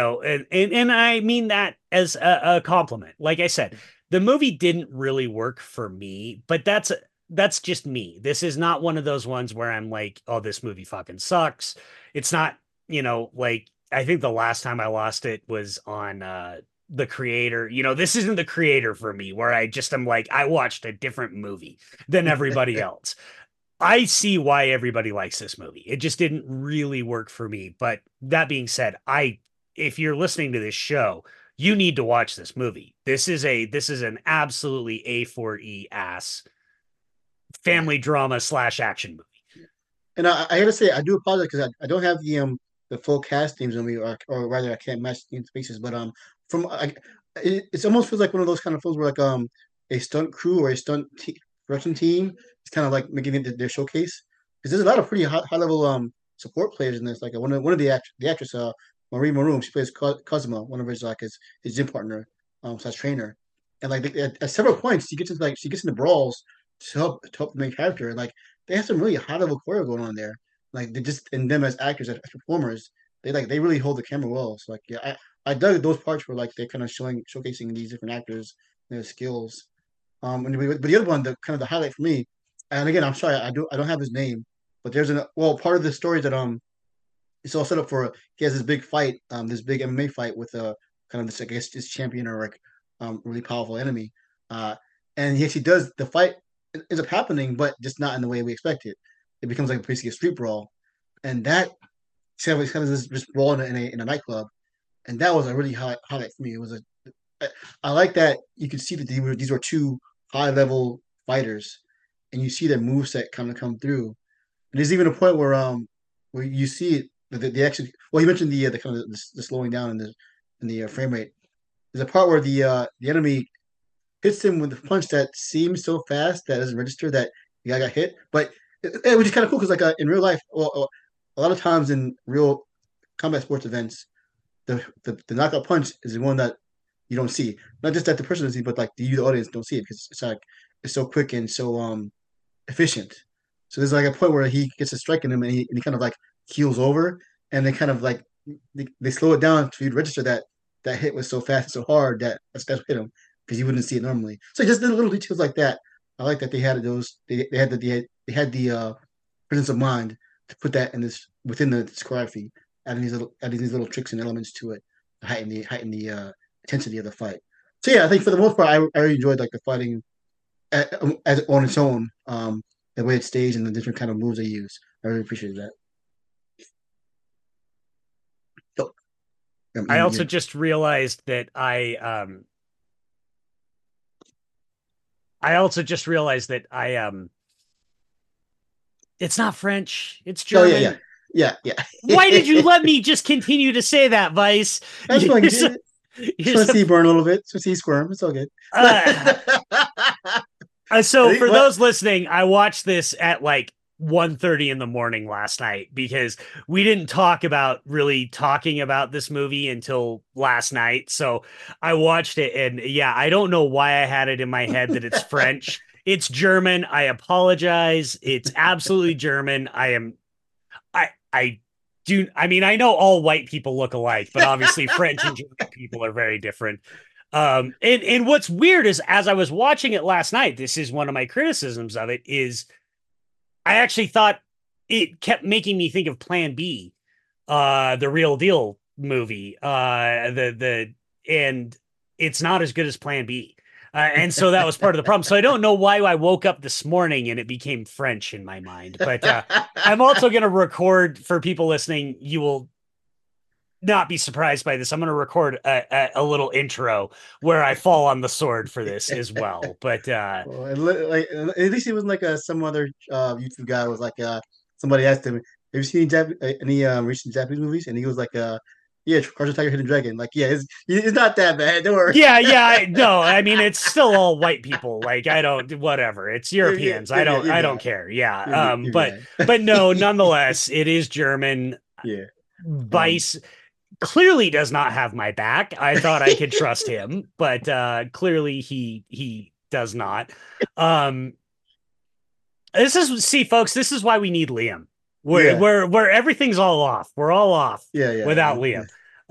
And I mean that as a compliment. Like I said, the movie didn't really work for me, but that's just me. This is not one of those ones where I'm like, oh, this movie fucking sucks. It's not, like I think the last time I lost it was on the creator. This isn't the creator for me, where I just am like, I watched a different movie than everybody else. I see why everybody likes this movie. It just didn't really work for me. But that being said, if you're listening to this show, you need to watch this movie. This is an absolutely A4E ass yeah. family drama slash action movie. And I got to say, I do apologize because I don't have the full cast names on me, or rather, I can't match the faces. But from it almost feels like one of those kind of films where like a stunt crew or a production team is kind of like making it their showcase because there's a lot of pretty high level support players in this. Like one of the actress Marie Maroon, she plays Cosima, one of his gym partner slash trainer, and like at several points she gets into brawls to help the main character, and like they have some really high level choreo going on there. Like they just and them as actors, as performers, they really hold the camera well. So like yeah, I dug those parts where like they're kind of showcasing these different actors and their skills. But the other one, the kind of the highlight for me, and again, I'm sorry, I don't have his name, but there's part of the story that it's all set up for he has this big fight, this big MMA fight with kind of this I guess this champion or like really powerful enemy, uh, and he actually does the fight ends up happening, but just not in the way we expected. It becomes like basically a street brawl, and that kind of this brawl in a nightclub, and that was a really highlight for me. It was I like that you could see that these were two high level fighters, and you see their moveset kind of come through. And there's even a point where you see it the actually well you mentioned the kind of the slowing down in the frame rate. There's a part where the enemy hits him with a punch that seems so fast that doesn't register that the guy got hit. But which is kind of cool because like in real life, well, a lot of times in real combat sports events, the knockout punch is the one that you don't see. Not just that the person doesn't see, but like the audience don't see it because it's like it's so quick and so efficient. So there's like a point where he gets a strike in him and he kind of like keels over and they kind of like they slow it down for you to register that that hit was so fast and so hard that that's hit him because you wouldn't see it normally. So just the little details like that. I like that they had those. They had the presence of mind to put that in this within the discography adding these little tricks and elements to it, to heighten the intensity of the fight. So yeah, I think for the most part, I really enjoyed like the fighting as on its own, the way it staged and the different kind of moves they use. I really appreciated that. So, I also just realized that it's not French, it's oh German. yeah. Why did you let me just continue to say that, Vice? That's fine. You're Just you're want to see burn a little bit. Just want to see squirm. It's all good. So for those listening, I watched this at like 1:30 in the morning last night because we didn't talk about really talking about this movie until last night. So I watched it, and yeah, I don't know why I had it in my head that it's French. It's German. I apologize. It's absolutely German. I do. I mean, I know all white people look alike, but obviously French and German people are very different. And what's weird is as I was watching it last night, this is one of my criticisms of it is I actually thought it kept making me think of Plan B, the Real Deal movie. And it's not as good as Plan B. And so that was part of the problem. So I don't know why I woke up this morning and it became French in my mind. But I'm also going to record for people listening. You will not be surprised by this. I'm going to record a little intro where I fall on the sword for this as well. But like at least it wasn't like some other YouTube guy was like somebody asked him, "Have you seen any recent Japanese movies?" And he was like, "Yeah, Crouching Tiger, Hidden Dragon." Like, yeah, it's not that bad. Don't worry. Yeah. No, I mean it's still all white people. Like I don't, whatever. It's Europeans. I don't care. Yeah. But no, nonetheless, it is German. Yeah. Vice clearly does not have my back. I thought I could trust him, but clearly he does not. Folks, this is why we need Liam. Where everything's all off. We're all off. Without Liam.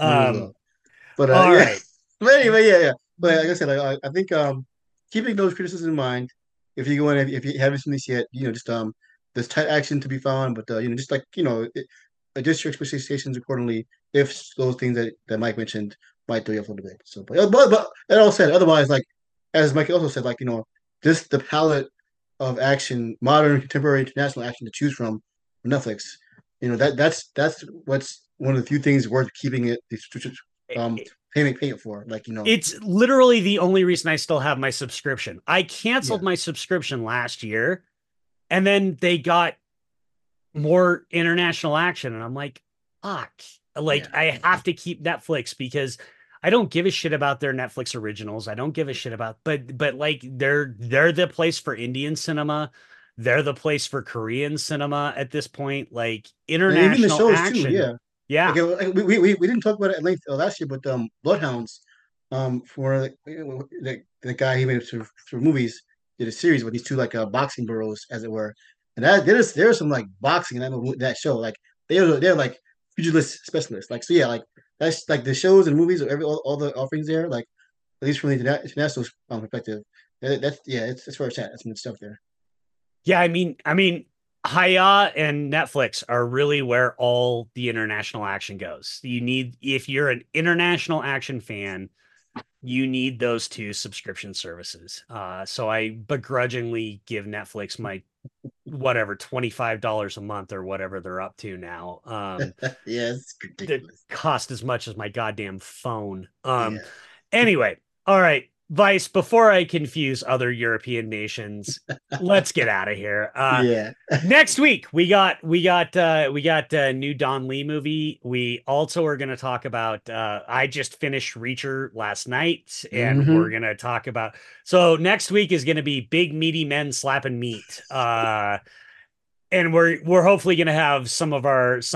But all yeah. right. But anyway, yeah. But like I said, I think keeping those criticisms in mind, if you go in, if you haven't seen this yet, just there's tight action to be found, but just like adjust your expectations accordingly if those things that Mike mentioned might throw you off a little bit. So, but that all said, otherwise, like as Mike also said, like just the palette of action, modern, contemporary, international action to choose from Netflix. That's what's one of the few things worth keeping it payment for. Like it's literally the only reason I still have my subscription. I canceled my subscription last year, and then they got more international action, and I'm like, fuck. I have to keep Netflix because I don't give a shit about their Netflix originals. I don't give a shit about, but like they're the place for Indian cinema. They're the place for Korean cinema at this point. Like international even the shows action. Too, yeah. Okay, we didn't talk about it at length last year, but Bloodhounds, for the guy he made for movies, did a series with these two like boxing bureaus, as it were, and there's some like boxing in that show. Like they're like pugilist specialists. Like so, yeah, like that's like the shows and movies of all the offerings there. Like at least from the international perspective, it's where it's at. That's some good stuff there. Yeah, I mean, Haya and Netflix are really where all the international action goes. If you're an international action fan, you need those two subscription services. So I begrudgingly give Netflix my whatever $25 a month or whatever they're up to now. Yeah, it's ridiculous. It cost as much as my goddamn phone. Anyway, all right. Vice, before I confuse other European nations, let's get out of here. Next week we got a new Don Lee movie. We also are going to talk about I just finished Reacher last night, and we're going to talk about, so next week is going to be big meaty men slapping meat. And we're hopefully going to have some of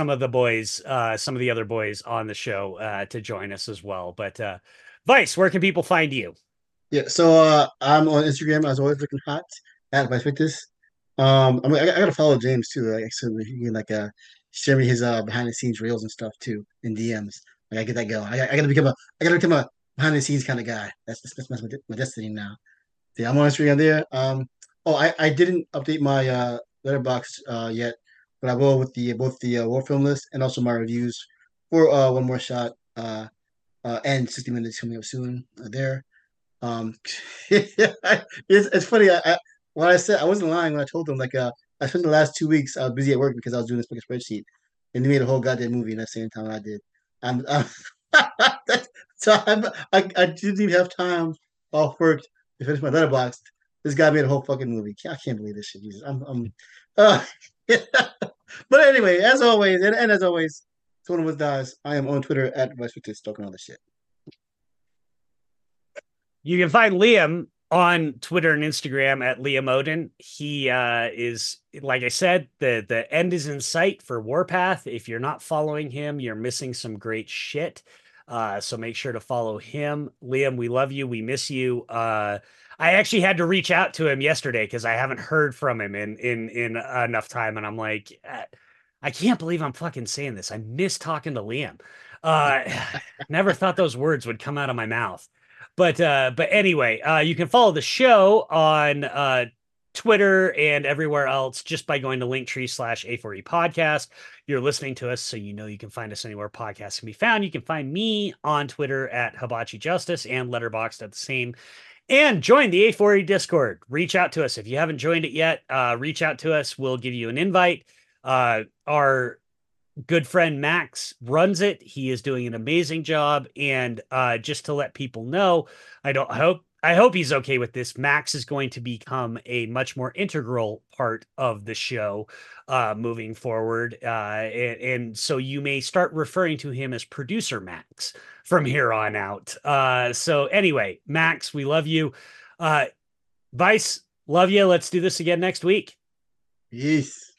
the other boys on the show to join us as well. But Vice, where can people find you? Yeah, so I'm on Instagram as always, looking hot at Vice Victus. I gotta follow James too. Like, so he can share me his behind the scenes reels and stuff too in DMs. Like I get that going. I gotta become a behind the scenes kind of guy. That's my destiny now. Yeah, I'm on Instagram there. I didn't update my letterbox yet, but I will with both the war film list and also my reviews for One More Shot and 60 Minutes coming up soon there. It's funny. When I said I wasn't lying when I told them like I spent the last 2 weeks I was busy at work because I was doing this fucking spreadsheet, and they made a whole goddamn movie in that same time I did. I'm so I didn't even have time off work to finish my letterbox. This guy made a whole fucking movie. I can't believe this shit. Jesus, uh, but anyway, as always, and as always, if one of us dies, I am on Twitter at Vice talking all this shit. You can find Liam on Twitter and Instagram at Liam Odin. He is, like I said, the end is in sight for Warpath. If you're not following him, you're missing some great shit. So make sure to follow him. Liam, we love you. We miss you. I actually had to reach out to him yesterday because I haven't heard from him in enough time. And I'm like, I can't believe I'm fucking saying this. I miss talking to Liam. Never thought those words would come out of my mouth. But anyway, you can follow the show on Twitter and everywhere else just by going to linktree/A4E podcast. You're listening to us, so you know you can find us anywhere podcasts can be found. You can find me on Twitter at Hibachi Justice and Letterboxd at the same. And join the A4E Discord. Reach out to us. If you haven't joined it yet, reach out to us. We'll give you an invite. Our good friend Max runs it. He is doing an amazing job. And just to let people know, I hope he's okay with this. Max is going to become a much more integral part of the show moving forward. And so you may start referring to him as Producer Max from here on out. So anyway, Max, we love you. Vice, love you. Let's do this again next week. Peace.